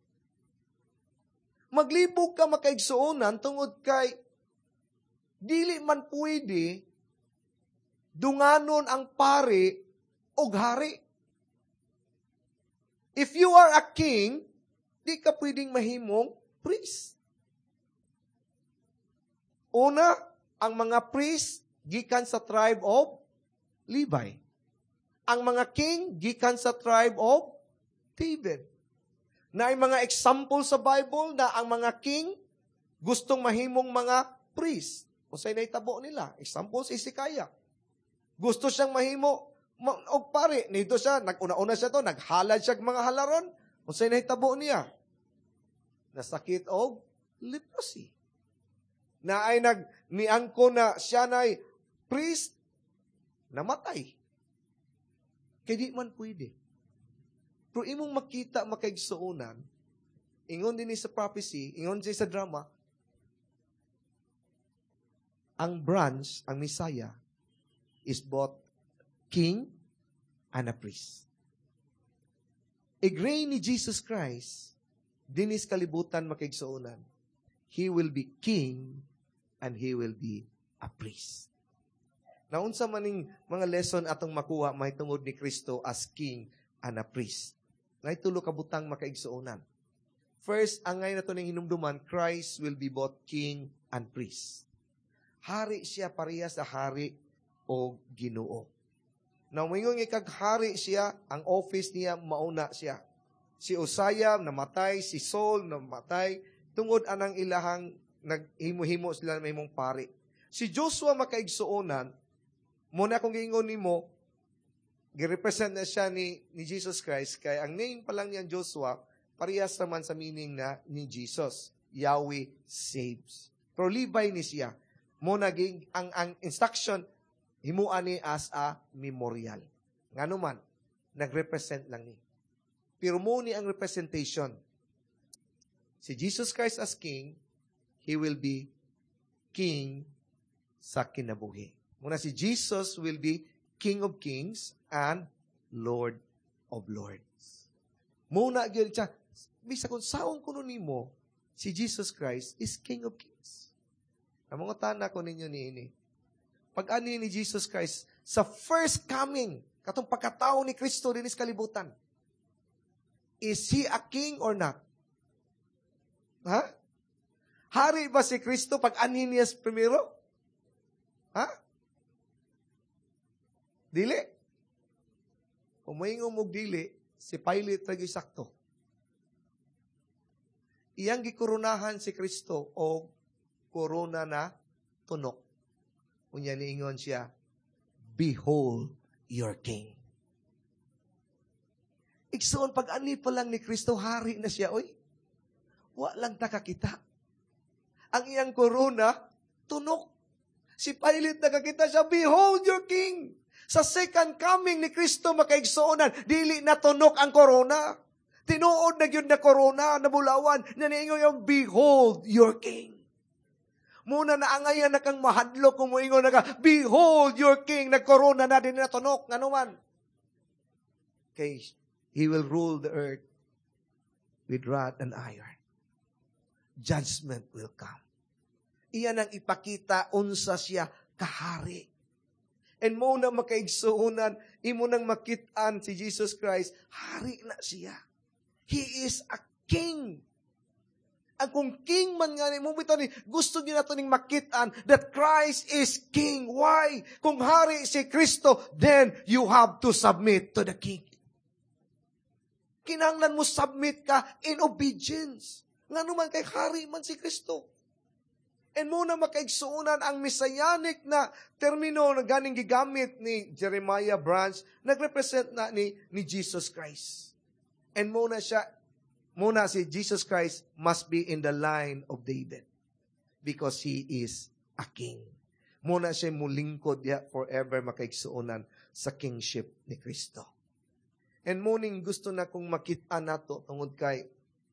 Maglibog ka makaigsuonan tungod kay dili man pwede dunganon ang pari o hari. If you are a king, di ka pwedeng mahimong priest. Una, ang mga priest gikan sa tribe of Levi. Ang mga king gikan sa tribe of David. Na ay mga example sa Bible na ang mga king gustong mahimong mga priest. O sa'y naitabo nila. Example si Hezekiah. Gusto siyang mahimo og pare. Nito siya, nag-una-una siya to, naghalad siya mga halaron. O sa'y naitabo niya. Nasakit og leprosy. Na ay nag niangko na siya na'y priest, namatay. Kaya di man pwede. Pero imong makita makaigsuonan, ingon din sa prophecy, ingon din sa drama, ang branch, ang Messiah, is both king and a priest. Igray ni Jesus Christ, dinis kalibutan makaigsuonan, He will be king and He will be a priest. Naunsa maning mga lesson atong makuha may tungod ni Kristo as king and a priest. Ngay tulo ka butang makaigsuonan. First, angay na to ning hinumduman, Christ will be both king and priest. Hari siya pareha sa hari o Ginoo. Now, mayroong ikaghari siya, ang office niya, mauna siya. Si Uzziah namatay, si Saul namatay, tungod anang ilahang naghimo-himo sila na mahimong pari. Si Joshua makaigsuonan, muna kung giingon nimo, girepresent na siya ni, ni Jesus Christ, kaya ang name pa lang niyan Joshua, parehas naman sa meaning na ni Jesus, Yahweh saves. Pero Levi ni siya, mo naging, ang, ang instruction, himuan ni as a memorial. Nga naman, nag-represent lang ni. Pero mo ni ang representation. Si Jesus Christ as King, He will be King sa kinabuhi. Muna si Jesus will be King of Kings and Lord of Lords. Muna, gyud siya, bisa kung saong kuno nimo, si Jesus Christ is King of Kings. Ang mga tana ko ninyo ni ini. Pag ani ni Jesus Christ, sa first coming, katong pagkatao ni Kristo din is kalibutan, is He a king or not? Ha? Hari ba si Kristo pag ani niya primero? Ha? Dili. Umayong mo dili, si Pilate lagi sakto. Iyang gikurunahan si Kristo o korona na tunok. Unya niingon siya, behold your king. Igsoon, pag-ani pa lang ni Kristo, hari na siya, oy. Wa lang takakita. Ang iyang korona, tunok. Si Pilate nakakita siya, behold your king. Sa second coming ni Kristo, makaigsoonan, dili na tunok ang korona. Tinuod na yun na korona, nabulawan, na niingon yung, behold your king. Muna na angayan na kang mahadlo kung moingon na ka, behold your king, nagkorona na din na tunok, nga naman. Okay, he will rule the earth with rod and iron. Judgment will come. Iyan ang ipakita unsa siya kahari. And mo na makaigsuunan, imo nang makitaan si Jesus Christ, hari na siya. He is a king. Ang kung king man nga ni mo bitaw ni gusto niyo nato ning makitaan that Christ is king. Why? Kung hari si Kristo, then you have to submit to the king. Kinahanglan mo submit ka in obedience. Nga naman kay hari man si Kristo. And muna makaigsuunan ang messianic na termino na ganing gigamit ni Jeremiah Branch, nagrepresent na ni, ni Jesus Christ. And muna siya, muna si Jesus Christ must be in the line of David because he is a king. Muna siya mulingkod ya forever makaigsuunan sa kingship ni Kristo. And muning gusto na kong makita nato tungod kay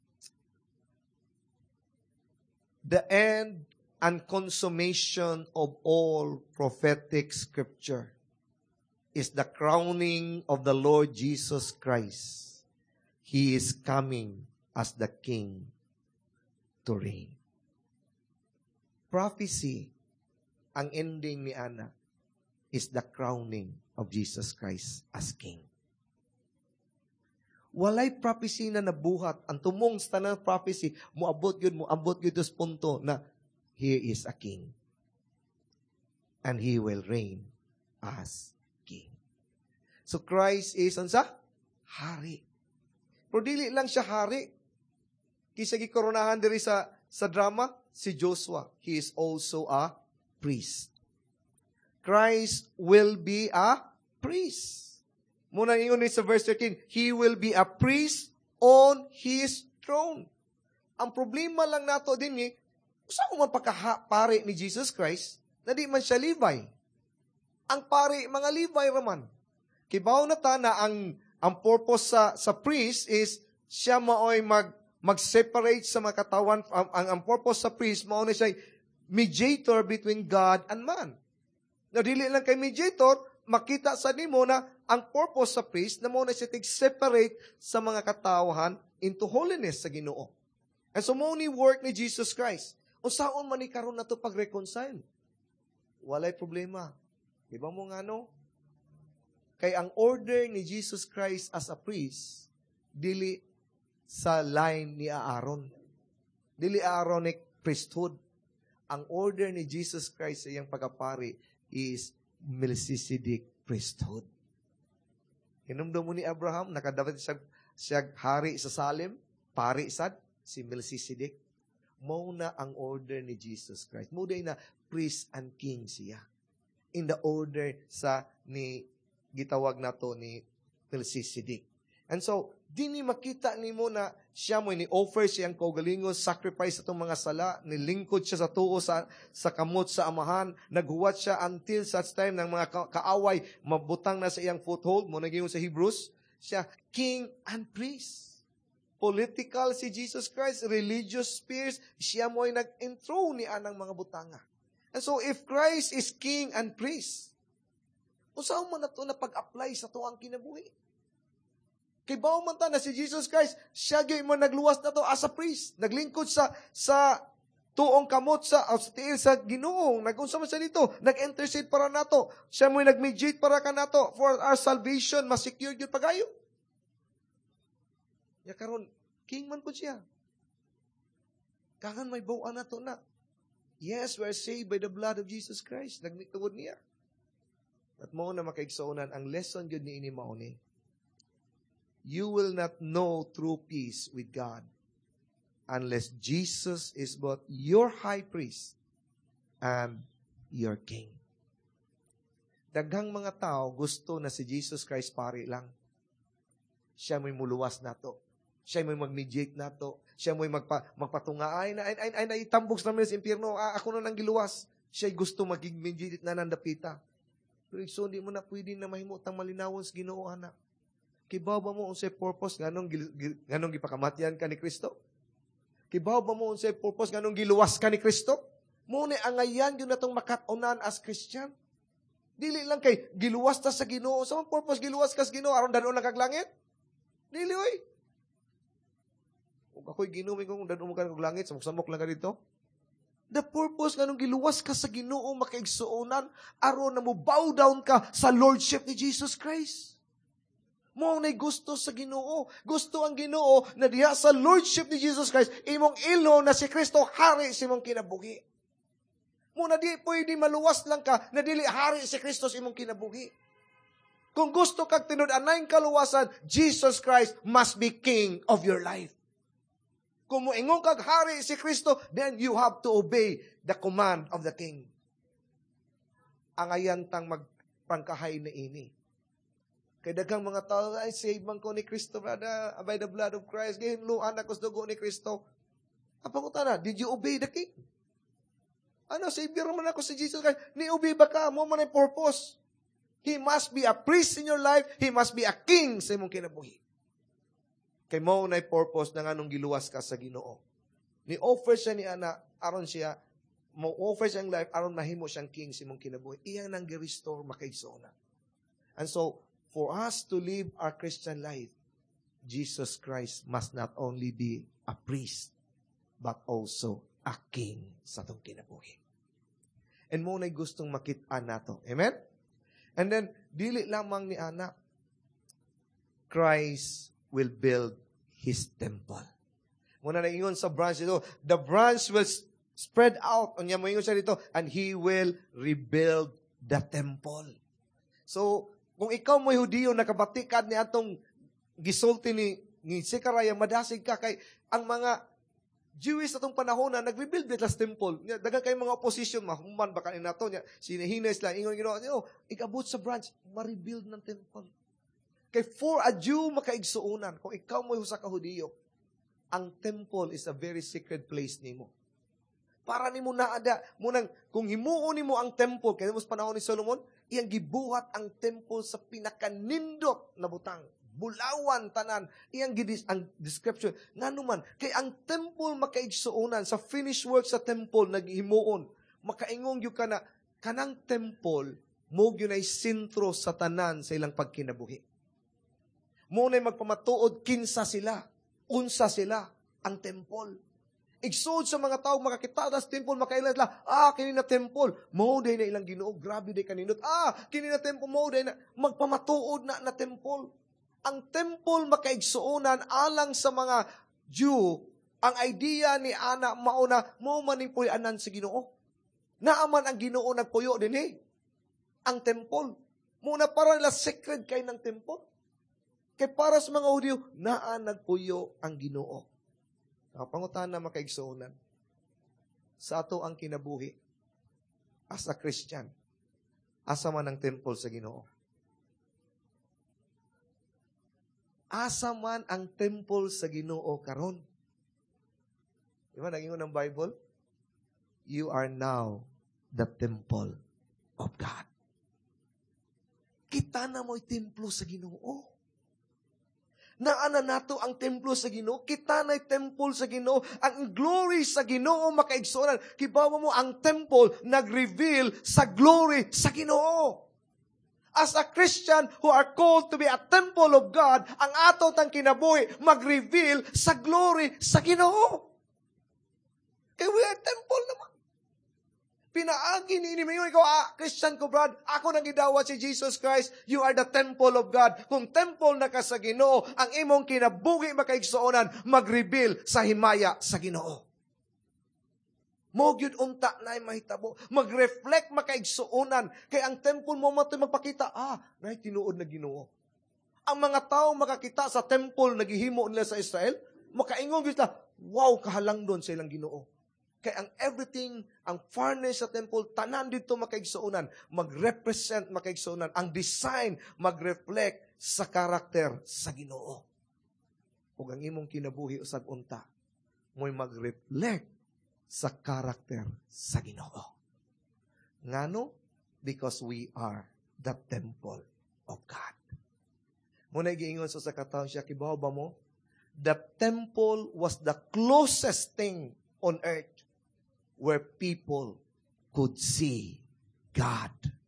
the end and consummation of all prophetic scripture is the crowning of the Lord Jesus Christ. He is coming as the King to reign. Prophecy, ang ending ni Ana, is the crowning of Jesus Christ as King. Walay prophecy na nabuhat. Ang tumong sa tanang prophecy, muabot yun, muabot yun dos punto na he is a king. And he will reign as king. So Christ is, ano sa? Hari. Pero dili lang siya hari. Kisa gikoronahan diri sa, sa drama, si Joshua. He is also a priest. Christ will be a priest. Muna ingon ni sa verse thirteen, he will be a priest on his throne. Ang problema lang nato din ni, saan man pagkapari ni Jesus Christ, na di man siya Levi. Ang pari, mga Levi raman. Kibaw na ta na ang, ang purpose sa, sa priest is, siya maoy mag, mag-separate sa mga katawan. Ang, ang, ang purpose sa priest, maoy siya mediator between God and man. Na dili lang kay mediator, makita sa nimo na ang purpose sa priest na mo na siya tig-separate sa mga katawahan into holiness sa Ginoo. And so mo ni work ni Jesus Christ. O saan man ni karon na to pag-reconcile? Walay problema. Diba mo nga no? Kay ang order ni Jesus Christ as a priest, dili sa line ni Aaron. Dili Aaronic priesthood. Ang order ni Jesus Christ sa iyang pagapari is Melchizedek priesthood. Hinumdum mo ni Abraham, nakadapat siya, siya hari sa Salem, pari sad, si Melchizedek. Mauna ang order ni Jesus Christ. Muna na priest and king siya. In the order sa ni gitawag nato ni Melchizedek. And so, di ni makita ni mo na siya mo ni-offer siyang kaugalingos, sacrifice sa itong mga sala, nilingkod siya sa tuo sa, sa kamot sa amahan, naghuwat siya until such time ng mga ka- kaaway, mabutang na sa iyang foothold, mo naging sa Hebrews, siya king and priest. Political si Jesus Christ, religious spheres, siya mo ay nag-intro ni anang mga butanga. And so, if Christ is king and priest, kung saan man na ito na pag-apply sa tuwang kinabuhi? Kay bao man ta na si Jesus Christ, siya gyud mo nagluwas na to as a priest. Naglingkod sa sa tuong kamot sa o sa tiil sa Ginoo. Nagunsa man siya dito, nag-intercede para nato. Siya mo nag-mediate para ka nato for our salvation, ma-secure gyud pagayo. Ya karon king man pud siya. Kangan may bawaan nato na. Yes, we are saved by the blood of Jesus Christ. Nagmituod niya. At mo na makaigsuonan ang lesson gyud ni ini mao ni. You will not know true peace with God unless Jesus is both your high priest and your King. Daghang mga tao gusto na si Jesus Christ pari lang. Siya mo'y muluwas nato. Siya mo'y mag-mediate nato. Siya mo'y magpa, magpatunga. Ay, ay, ay, ay, naitambok sa namin sa impyerno. Ah, ako na nang giluwas. Siya'y gusto mag-mediate na nandapita. Pero so, hindi mo na pwede na mahimutang malinawon sa Ginoo, anak. Kibaw ba mo unsay purpose nganong nganong gipakamatian ka ni Kristo? Kibaw ba mo unsay purpose nganong giluwas ka ni Kristo? Mo ni angayan gyud natong makat-unan as Christian. Dili lang kay giluwas ta sa Ginoo. Sa so, purpose giluwas ka sa Ginoo aron danon na kag langit? Dili oy. Ug ako'y ginuwi kung danon mo ka kag langit, samok-samok lang ka dito. The purpose nga nung giluwas ka sa Ginoo makaigsuonan aron na mo bow down ka sa lordship ni Jesus Christ. Mo nay gusto sa Ginoo. Gusto ang Ginoo na diha sa lordship ni Jesus Christ imong ilo na si Kristo hari sa imong kinabuhi. Mo na di pwede maluwas lang ka na dili hari si Kristo sa imong kinabuhi. Kung gusto kag tinud-anay kaluwasan, Jesus Christ must be King of your life. Kung moingon kag hari si Kristo, then you have to obey the command of the King. Angayan tang magpangkahay na ini. Kay daghang mga tao, ay, save man ko ni Kristo, brother, by the blood of Christ, gihinluan ako sa dugo ni Kristo. Apang utana, did you obey the King? Ano, Savior man ako si Jesus Christ, ni-obey ba ka? Mo man ang purpose. He must be a priest in your life, He must be a King sa imong kinabuhi. Kay mo na purpose na nga nung giluwas ka sa Ginoo. Ni-offer siya ni Ana, aron siya, mo-offer siyang life, aron mahimo siyang king sa imong kinabuhi. Iyang nang gi-restore makaigsoon. And so, for us to live our Christian life, Jesus Christ must not only be a priest, but also a king sa itong kinabuhi. And mo na'y gustong makita nato. Amen? And then, dili lamang ni Ana, Christ will build His temple. Muna na ingon sa branch ito, the branch will spread out. Unya mo ingon siya dito, and He will rebuild the temple. So, kung ikaw mo'y Hudiyo, nakabatikad ni atong gisulti ni, ni Sekaraya, madasig ka kay ang mga Jewish atong panahon na nag-rebuild bitlas temple. Dagan kay mga opposition, mahuman baka ni nato niya. Sinihines lang, ingon ginawa, oh, ikabot sa branch, ma-rebuild ng temple. Kay for a Jew makaigsuunan, kung ikaw mo'y husa ka Hudiyo, ang temple is a very sacred place nimo. Para nimo naada, munang kung himuon nimo ang temple, kaya mas panahon ni Solomon, iyang gibuhat ang temple sa pinakanindot na butang. Bulawan tanan, iyang gidis ang description. Nganuman, kay ang temple makaigsuunan sa finished work sa temple naghimuon, makaingong yu kana kanang temple mo gyud ay sentro sa tanan sa ilang pagkinabuhi. Mo nay magpamatuod kinsa sila, unsa sila ang temple. Igsood sa mga tao makakita sa temple, makailan sila, ah, kini na temple, mo day na ilang Ginoo, grabe day kanindot. Ah, kini na temple, mo day na magpamatuod na na temple. Ang temple makaigsuunan alang sa mga Jew, ang idea ni Ana mauna, mo maning puy-anan sa Ginoo. Naaman ang Ginoo nagpuyo din eh. Ang temple. Muna para nila sacred kay ng temple. Kay para sa mga Hudiyo, naa nagpuyo ang Ginoo. Pangutan na makaigsuunan. Sa ato ang kinabuhi, as a Christian, asa man ang temple sa Ginoo. Asa man ang temple sa Ginoo karon. Di ba, nag-ingon ng Bible? You are now the temple of God. Kita na mo'y templo sa Ginoo. Naana nato ang templo sa Ginoo. Kita na'y temple sa Ginoo. Ang glory sa Ginoo makaigsuonan. Kibawa mo ang temple nag-reveal sa glory sa Ginoo. As a Christian who are called to be a temple of God, ang ato tang kinabuhi mag-reveal sa glory sa Ginoo. Kaya we are temple naman. Pinaagi ni ini mayon ikaw, ah, Christian ko, brad, ako nang gidawat si Jesus Christ, you are the temple of God. Kung temple na ka sa Ginoo, ang imong kinabuhi makaigsuonan, mag-reveal sa himaya sa Ginoo. Mo gyud unta na mahitabo, mag-reflect makaigsuonan, kay ang temple mo matoy magpakita, ah, nay tinuod na Ginoo. Ang mga tao makakita sa temple na gihimo nila sa Israel, makaingon gyud sila, wow, kahalangdon sa ilang Ginoo. Kaya ang everything, ang furnace sa temple, tanan dito makaigsuunan, mag-represent makaigsuunan. Ang design, mag-reflect sa karakter sa Ginoo. Ug ang imong kinabuhi usag unta, mo'y mag-reflect sa karakter sa Ginoo. Ngano? Because we are the temple of God. Muna giingon sa sakataon siya, kibaw ba mo? The temple was the closest thing on earth where people could see God.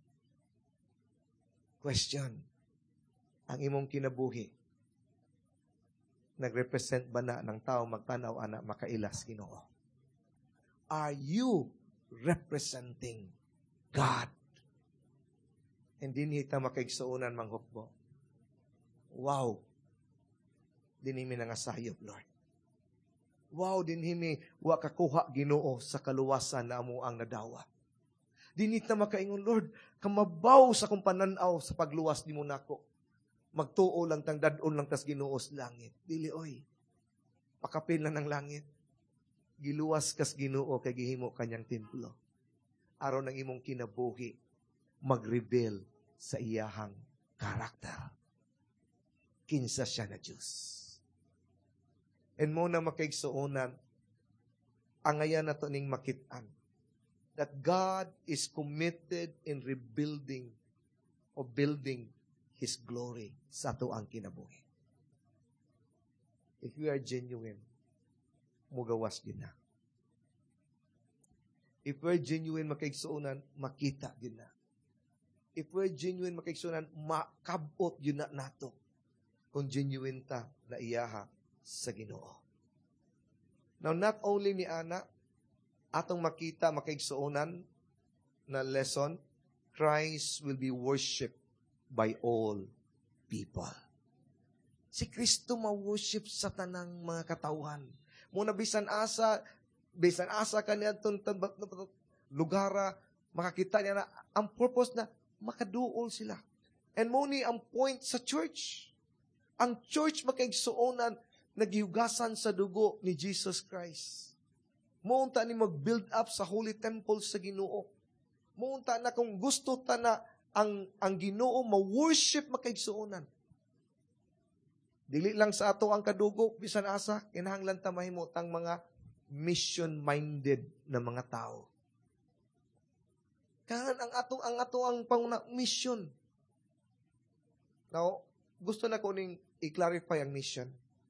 Question. Ang imong kinabuhi, nagrepresent ba na ng tao magtanaw ana makailas Ginoo? Are you representing God? Hindi nita makaigsuunan manghukbo. Wow. Dinimi nga sayop, Lord. Wow, dinimi wa kakuha Ginoo sa kaluwasan na amo ang nadawa. Dinita makaingon, Lord, kamabaw sa kong pananaw sa pagluwas nimo nako. Magtuo lang tang dadon lang tas Ginoo sa langit. Dili oy. Pakapin lang ng langit. Giluwas kas Ginoo kay gihimo kanyang templo. Aron ang imong kinabuhi mag-reveal sa iyahang karakter. Kinsa siya na Diyos. And mo na makaigsuunan, ang ngayon na to ning makitaan, that God is committed in rebuilding o building His glory sa ato ang kinabuhi. If we are genuine, mugawas din na. If we're genuine, makaigsuunan, makita din na. If we're genuine, makaigsuunan, makabot yun na nato. Kung genuine ta na iyaha sa Ginoo. Now, not only ni Ana, atong makita, makaigsuunan na lesson, Christ will be worshipped by all people. Si Kristo ma-worship sa tanang mga katawhan. Muna bisan asa, bisan asa kaniya itong lugara, makakita niya na ang purpose na makaduol sila. And muni ang point sa church. Ang church makaigsuonan nagihugasan sa dugo ni Jesus Christ. Muunta ni mag-build up sa Holy Temple sa Ginoo. Muunta na kung gusto ta na ang, ang Ginoo ma-worship makaigsuonan. Dili lang sa ato ang kadugo, bisan asa, kinahanglan ta mahimutang mga mission-minded na mga tao. Kangan ang ato ang ato ang panguna mission. Now, gusto na ko ning i-clarify ang mission.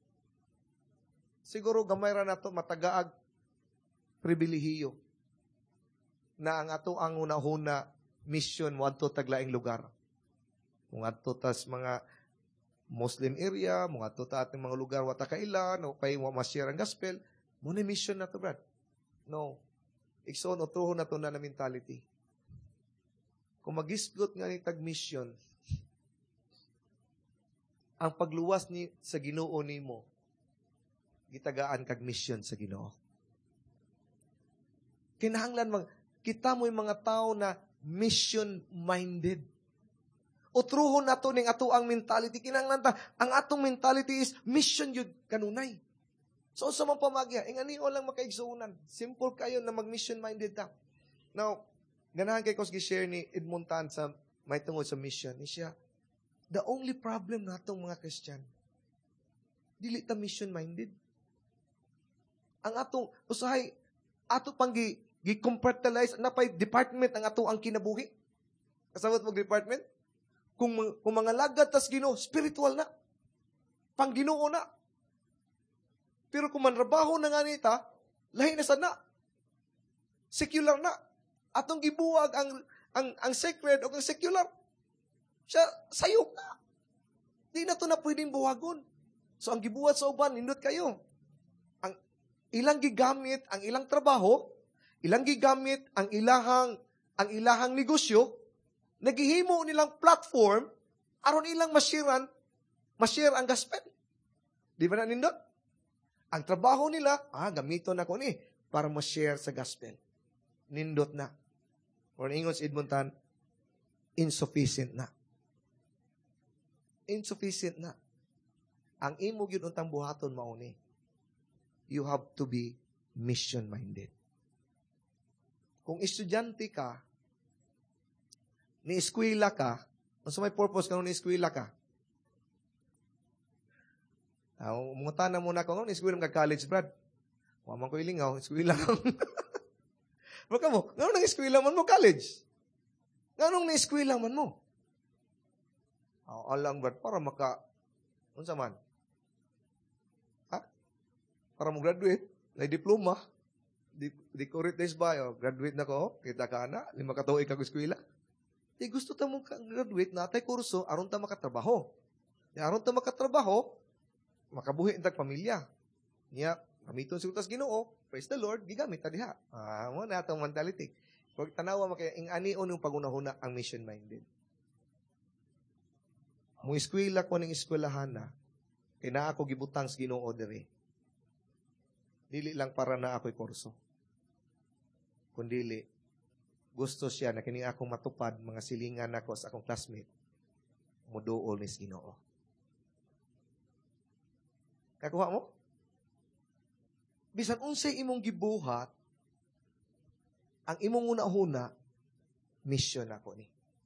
Siguro gamay ra nato matagaag pribilehiyo na ang ato ang una-una mission mo adto taglaing lugar. Kung adto tas mga Muslim area, mga adto ta ating mga lugar wata kailan o kay wa ma-share ang gospel, mo na mission na to, brad. No. Ikson o tuhon na to na na mentality. Kung magisgot nga ni tag mission, ang pagluwas ni sa Ginoo nimo gitagaan kag mission sa Ginoo. Kinahanglan mag kita mo'y mga tao na mission-minded. Utruhon nato ning ato ang mentality. Kinahanglan ta ang atong mentality is mission yun kanunay. So sa mga pamagya, ingani o lang makaigsuunan. Simple kayo na mag-mission-minded ta. Now, ganahan kay kos gi-share ni Edmund Tan sa may tungod sa mission ni siya. The only problem natong mga Christian, dili ta mission-minded. Ang atong, usahay, ato pang gi, gi-compartmentalize, napay department ang ato ang kinabuhi. Kasabot mo department? Kung, kung mga lagad tas Ginoo, spiritual na. Pang Ginoo na. Pero kung manrabaho na nga nita, lahi na sana. Secular na. Atong gibuwag ang, ang, ang sacred o ang secular. Siya, sayok na. Di na to na pwedeng buwagon. So, ang gibuhat sa uban, nindot kayo. Ang ilang gigamit, ang ilang trabaho, ilang gigamit, ang ilahang, ang ilahang negosyo, naghihimo nilang platform, aron ilang mashiran, mashare ang gospel. Di ba na nindot? Ang trabaho nila, ah, gamito na ko ni, para ma-share sa gospel. Nindot na. Or ingon si Edmund Tan, insufficient na. Insufficient na. Ang imog yun untang buhaton mauni. You have to be mission-minded. Kung estudyante ka, ni-eskwela ka, kung may purpose ka nung ni-eskwela ka, uh, umunta na muna ko, ni-eskwela ka college, Brad. Waman ko ilingaw, eskwela ka. Baka mo, nga nung eskwela man mo college? Nga nung na-eskwela man mo? Oh, alang, Brad, para maka, unsa man? Ha? Para mo graduate, may diploma, di, di correct days ba, oh, graduate na ko, kita ka na, lima katuig ka ko eskwela. Di gusto ta mo graduate na, tay kurso, aron ta makatrabaho. Di aron ta makatrabaho, makabuhi intag pamilya. Niya, gamiton si utas Ginoo, praise the Lord, gigamit ta diha. Ah, mo na atong mentality. Kung tanawa mo kay ing anion yung pagunahuna ang mission minded. Mo eskwela ko ning eskwelahan na, kay naa ako gibutang sa Ginoo diri. Dili lang para na ako'y kurso. Kundili, gusto siya na kini akong matupad mga silingan nako sa akong classmate. Muduol ni Ginoo. Kakuha mo? Bisan unsay imong gibuhat, ang imong una-una, mission ako ni.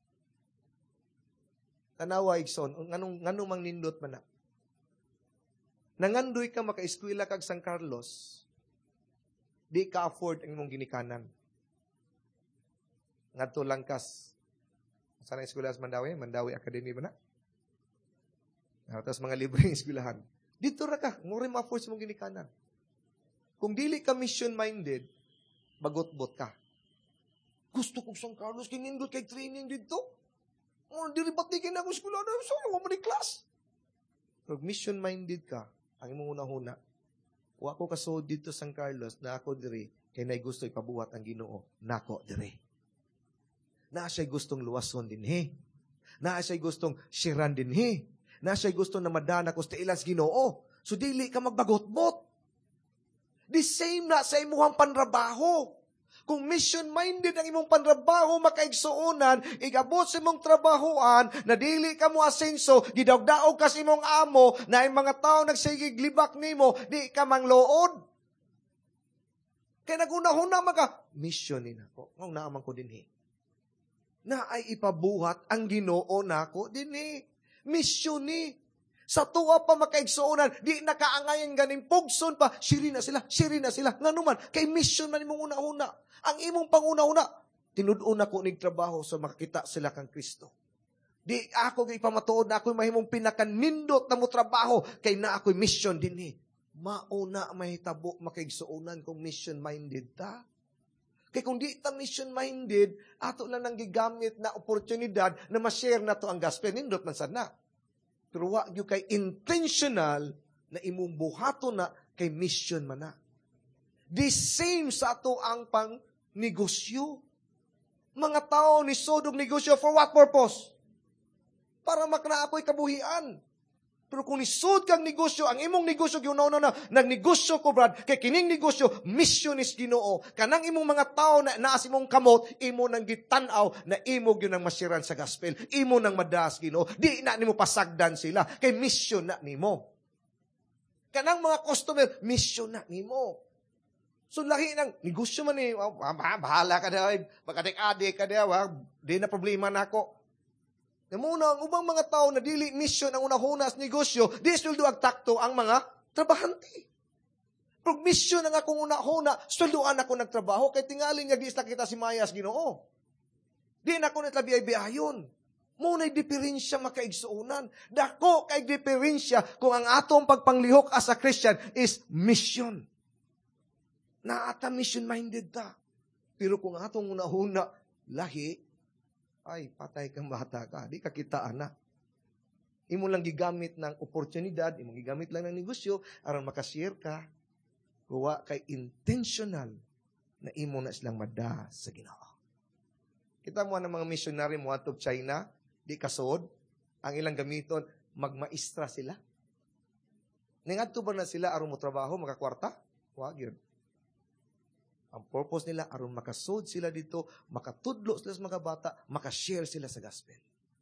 Tanawa, Igson, nganong, nganong mang nindot man na. Nangandoy ka maka-eskwela kag San Carlos, di ka afford ang imong ginikanan. Ngadto lang kas, sana eskwela sa Mandawi, Mandawi Academy ba na? Tapos mga libreng eskwelahan. Dito ra ka, nguri ma-afford sa imong ginikanan. Kung dili ka mission-minded, bagot-bot ka. Gusto kong San Carlos, kinindot kay training dito. O, dili batikin ako eskwela na, so, yung mga class. Pag mission-minded ka, ang imong una-una, wa ko kasod dito San Carlos, na ako diri, kay nay gusto ipabuhat ang Ginoo, nako diri. Na siya'y gustong luwason din, he. Na siya'y gustong shiran din, he. Na siya'y gustong na madana ko sa ilas Ginoo. So, dili ka magbagot-bot. The same na sa imuhang panrabaho. Kung mission-minded ang imong panrabaho, makaigsuunan, igabot sa imong trabahoan, na dili ka mo asenso, gidawdaog ka sa imong amo, na yung mga tao nagsigig libak nimo, di ka manglood. Kaya naguna-huna maka, mission ni nako. Ngong naaman ko din, he. Na ay ipabuhat ang Ginoo nako din, he. Mission ni. Sa tuwa pa makaigsuunan, di nakaangayan ganing pugson pa, siri na sila, siri na sila. Nga naman, kay mission man imong una-una. Ang imong panguna-una, tinud-una ko nig trabaho sa makita sila kang Kristo. Di ako ipamatuod na ako'y mahimong pinakanindot na mo trabaho, kay na ako'y mission din eh. Mauna mahitabo makaigsuunan kung mission-minded ta. Kay kung di ta mission-minded, ato lang nang gigamit na oportunidad na ma-share na to ang gospel, nindot man sana. Pero wag yung kay intentional na imong buhato na kay mission man na. The same sa ato ang pang negosyo. Mga tao ni sodog negosyo for what purpose? Para makna ako'y kabuhian. Pero kung nisod kang negosyo, ang imong negosyo, giunaw na na, nagnegosyo ko, Brad, kay kining negosyo, mission is Ginoo. Kanang imong mga tao na naas imong kamot, imo nang gitanaw na imo gyud nang masiran sa gospel. Imo nang madaas Ginoo. Di na nimo pasagdan sila, kay mission na nimo. Kanang mga customer, mission na nimo. So lahi ng negosyo man ni, oh, bahala ka daw, pagkadik-adik ka daw, di na problema na ako. Namuna, ang ubang mga tao na dili mission ang unahunas negosyo, di sweldo agtakto ang mga trabahante. Pag mission ang akong unahuna, sweldoan ako nagtrabaho, kay tingali nga di isla kita si Mayas Ginoo. Di na ako natlabiyay-biyayon. Muna'y diferensya makaigsuunan. Dako kay diferensya kung ang atong pagpanglihok as a Christian is mission. Na ata mission-minded ta. Pero kung atong unahuna, lahi, ay, patay kang bata ka. Di ka kitaan na. Imo lang gigamit ng oportunidad, imo gigamit lang ng negosyo, aron makashare ka. Kuwa kay intentional na imo na silang mada sa Ginoo. Kita mo ang mga missionary mo atog China, di kasod, ang ilang gamiton, magmaistra sila. Ningadto ba na sila aron mo trabaho, makakwarta? Wag yun. Ang purpose nila, aron makasod sila dito, makatudlo sila sa mga bata, makashare sila sa gospel.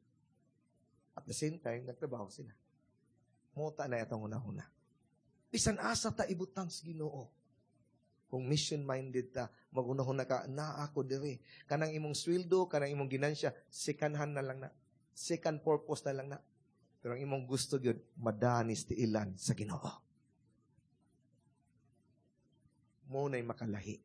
At the same time, nagtrabaho sila. Muta na itong una-una. Bisan asa ta ibutang sa Ginoo. Kung mission-minded ta, magunahon na ka, na ako dire. Kanang imong sweldo, kanang imong ginansya, second hand na lang na. Second purpose na lang na. Pero ang imong gusto yun, madanis ti ilan sa Ginoo. Muna'y makalahi.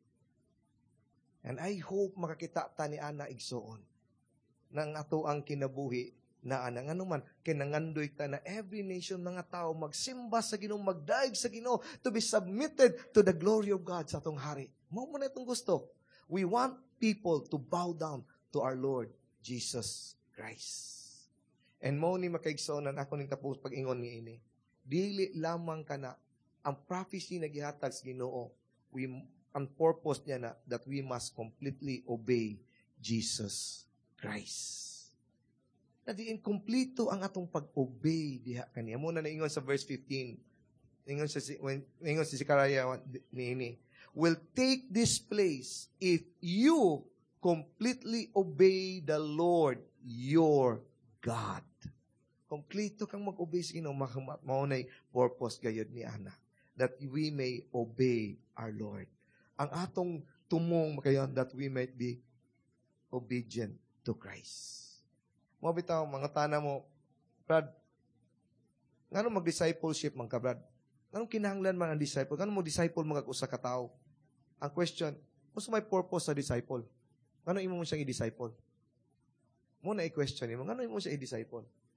And I hope makakita ta ni ana igsoon nang ato ang kinabuhi na anang anuman kinangandoy ta na every nation mga tao magsimba sa Ginoo, magdaig sa Ginoo to be submitted to the glory of God sa atong hari. Mao man itong gusto. We want people to bow down to our Lord Jesus Christ. And mao ni makaigsoon ako ning tapos pag-ingon ni ini. Dili lamang kana ang prophecy na gihatag sa Ginoo. We ang purpose niya na that we must completely obey Jesus Christ. Na diin kompleto ang atong pag-obey diha kaniya. Muna na ingon sa verse fifteen. Ingon sa when ingon si Zechariah niini, will take this place if you completely obey the Lord your God. Kompleto kang mag-obey sa Ginoo, mao nay purpose gayud ni ana, that we may obey our Lord. Ang atong tumong makayon that we might be obedient to Christ. Mo bitaw mga tana mo, Brad, ngano mag-discipleship man ka, Brad? Ngano kinahanglan man ang disciple? Ngano mo disciple mga usa ka tawo? Ang question, unsa may purpose sa disciple? Ngano imo mo siyang i-disciple? Mo na i-question mo, ngano imo siya i-disciple?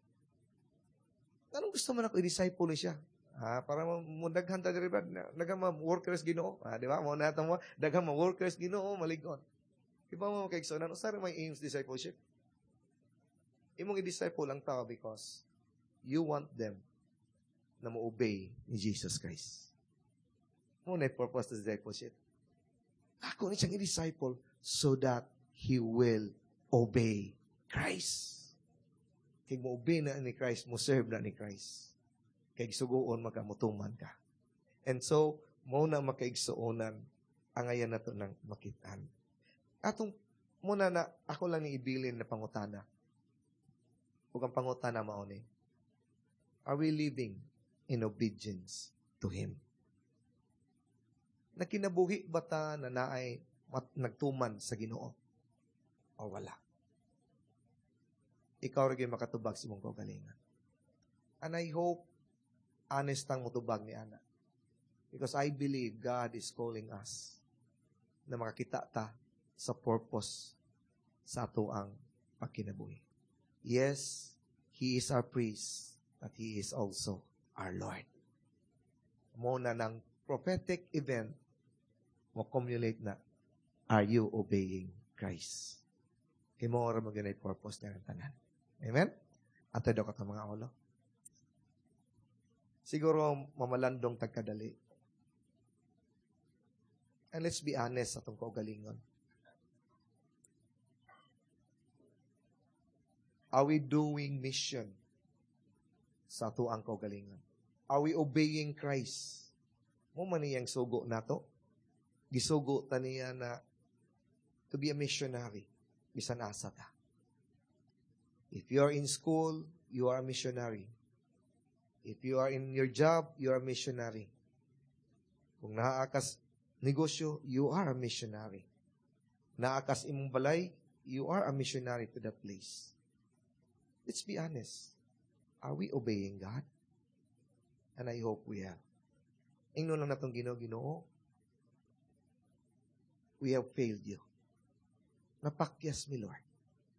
Ngano gusto mo na ko i-disciple ni siya? Ah, para mo daghan ta diri, Brad, daghang mga workers Ginoo. Ah, di ba? Mo na mo, daghang mga workers Ginoo malig-on. Di ba mo kaigsoon, usa ra may aims discipleship? Imong i-disciple ang tao because you want them na mo-obey ni Jesus Christ. Mo na purpose of discipleship. Ako ni siyang i-disciple so that he will obey Christ. Kaya mo-obey na ni Christ, mo-serve na ni Christ. Kaya sugoon magamutuman ka. And so, mo na makaigsuonan ang ayan na to ng makitaan. Atong, muna na, ako lang ni ibilin na pangutana. Huwag ang pangutana mauni. Are we living in obedience to Him? Nakinabuhi ba ta na naay nagtuman sa Ginoo? O wala? Ikaw rin makatubag sa mong kagalingan. And I hope honest ang mutubag ni Ana. Because I believe God is calling us na makakita ta sa purpose sa ato ang pagkinabuhi. Yes, He is our priest, but He is also our Lord. Muna ng prophetic event, mo cumulate na, are you obeying Christ? Kaya mo oras mag-unay purpose na ng tanan. Amen? At ito ka mga ulo. Siguro mamalandong tagkadali. And let's be honest sa itong kaugalingon. Are we doing mission sa ito ang kaugalingon? Are we obeying Christ? Mo man niyang sugo na to. Gisugo ta niya na to be a missionary. Bisan asa ta. If you are in school, you are a missionary. If you are in your job, you are a missionary. Kung naakas negosyo, you are a missionary. Naakas imong balay, you are a missionary to that place. Let's be honest. Are we obeying God? And I hope we have. Ingno lang natong Ginoo, Ginoo, we have failed you. Napakyas mi, Lord.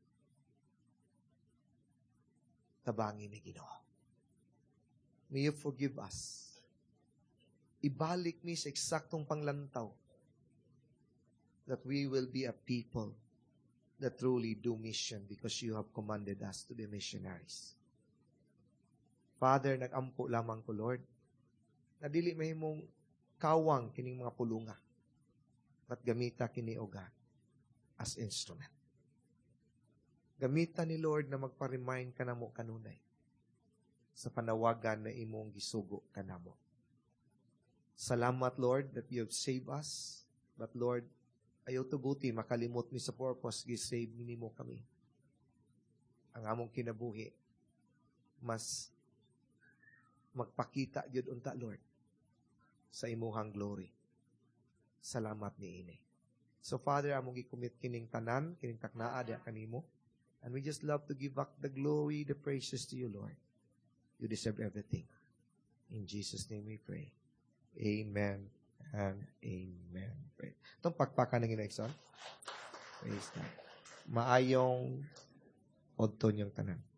Tabangin ni Ginoo. May you forgive us. Ibalik mi sa eksaktong panglantaw that we will be a people that truly do mission because you have commanded us to be missionaries. Father, nag-ampo lamang ko, Lord, na dili mahimong kawang kining mga pulunga, but gamita kini o God as instrument. Gamita ni Lord na magpa-remind ka na mo kanunay sa panawagan na imong gisugo kanamo. Salamat, Lord, that you have saved us. But Lord, ayaw tuguti, makalimot mi sa purpose, gisave minimo kami. Ang among kinabuhi, mas magpakita yun unta, Lord, sa imuhang glory. salamat ni ini. So Father, among gikumit kining tanan, kining taknaa diha kanimo. And we just love to give back the glory, the praises to you, Lord. You deserve everything. In Jesus' name we pray. Amen and amen. Pray. Itong pagpaka ng Ginoong. Praise God. Maayong odton yung tanan.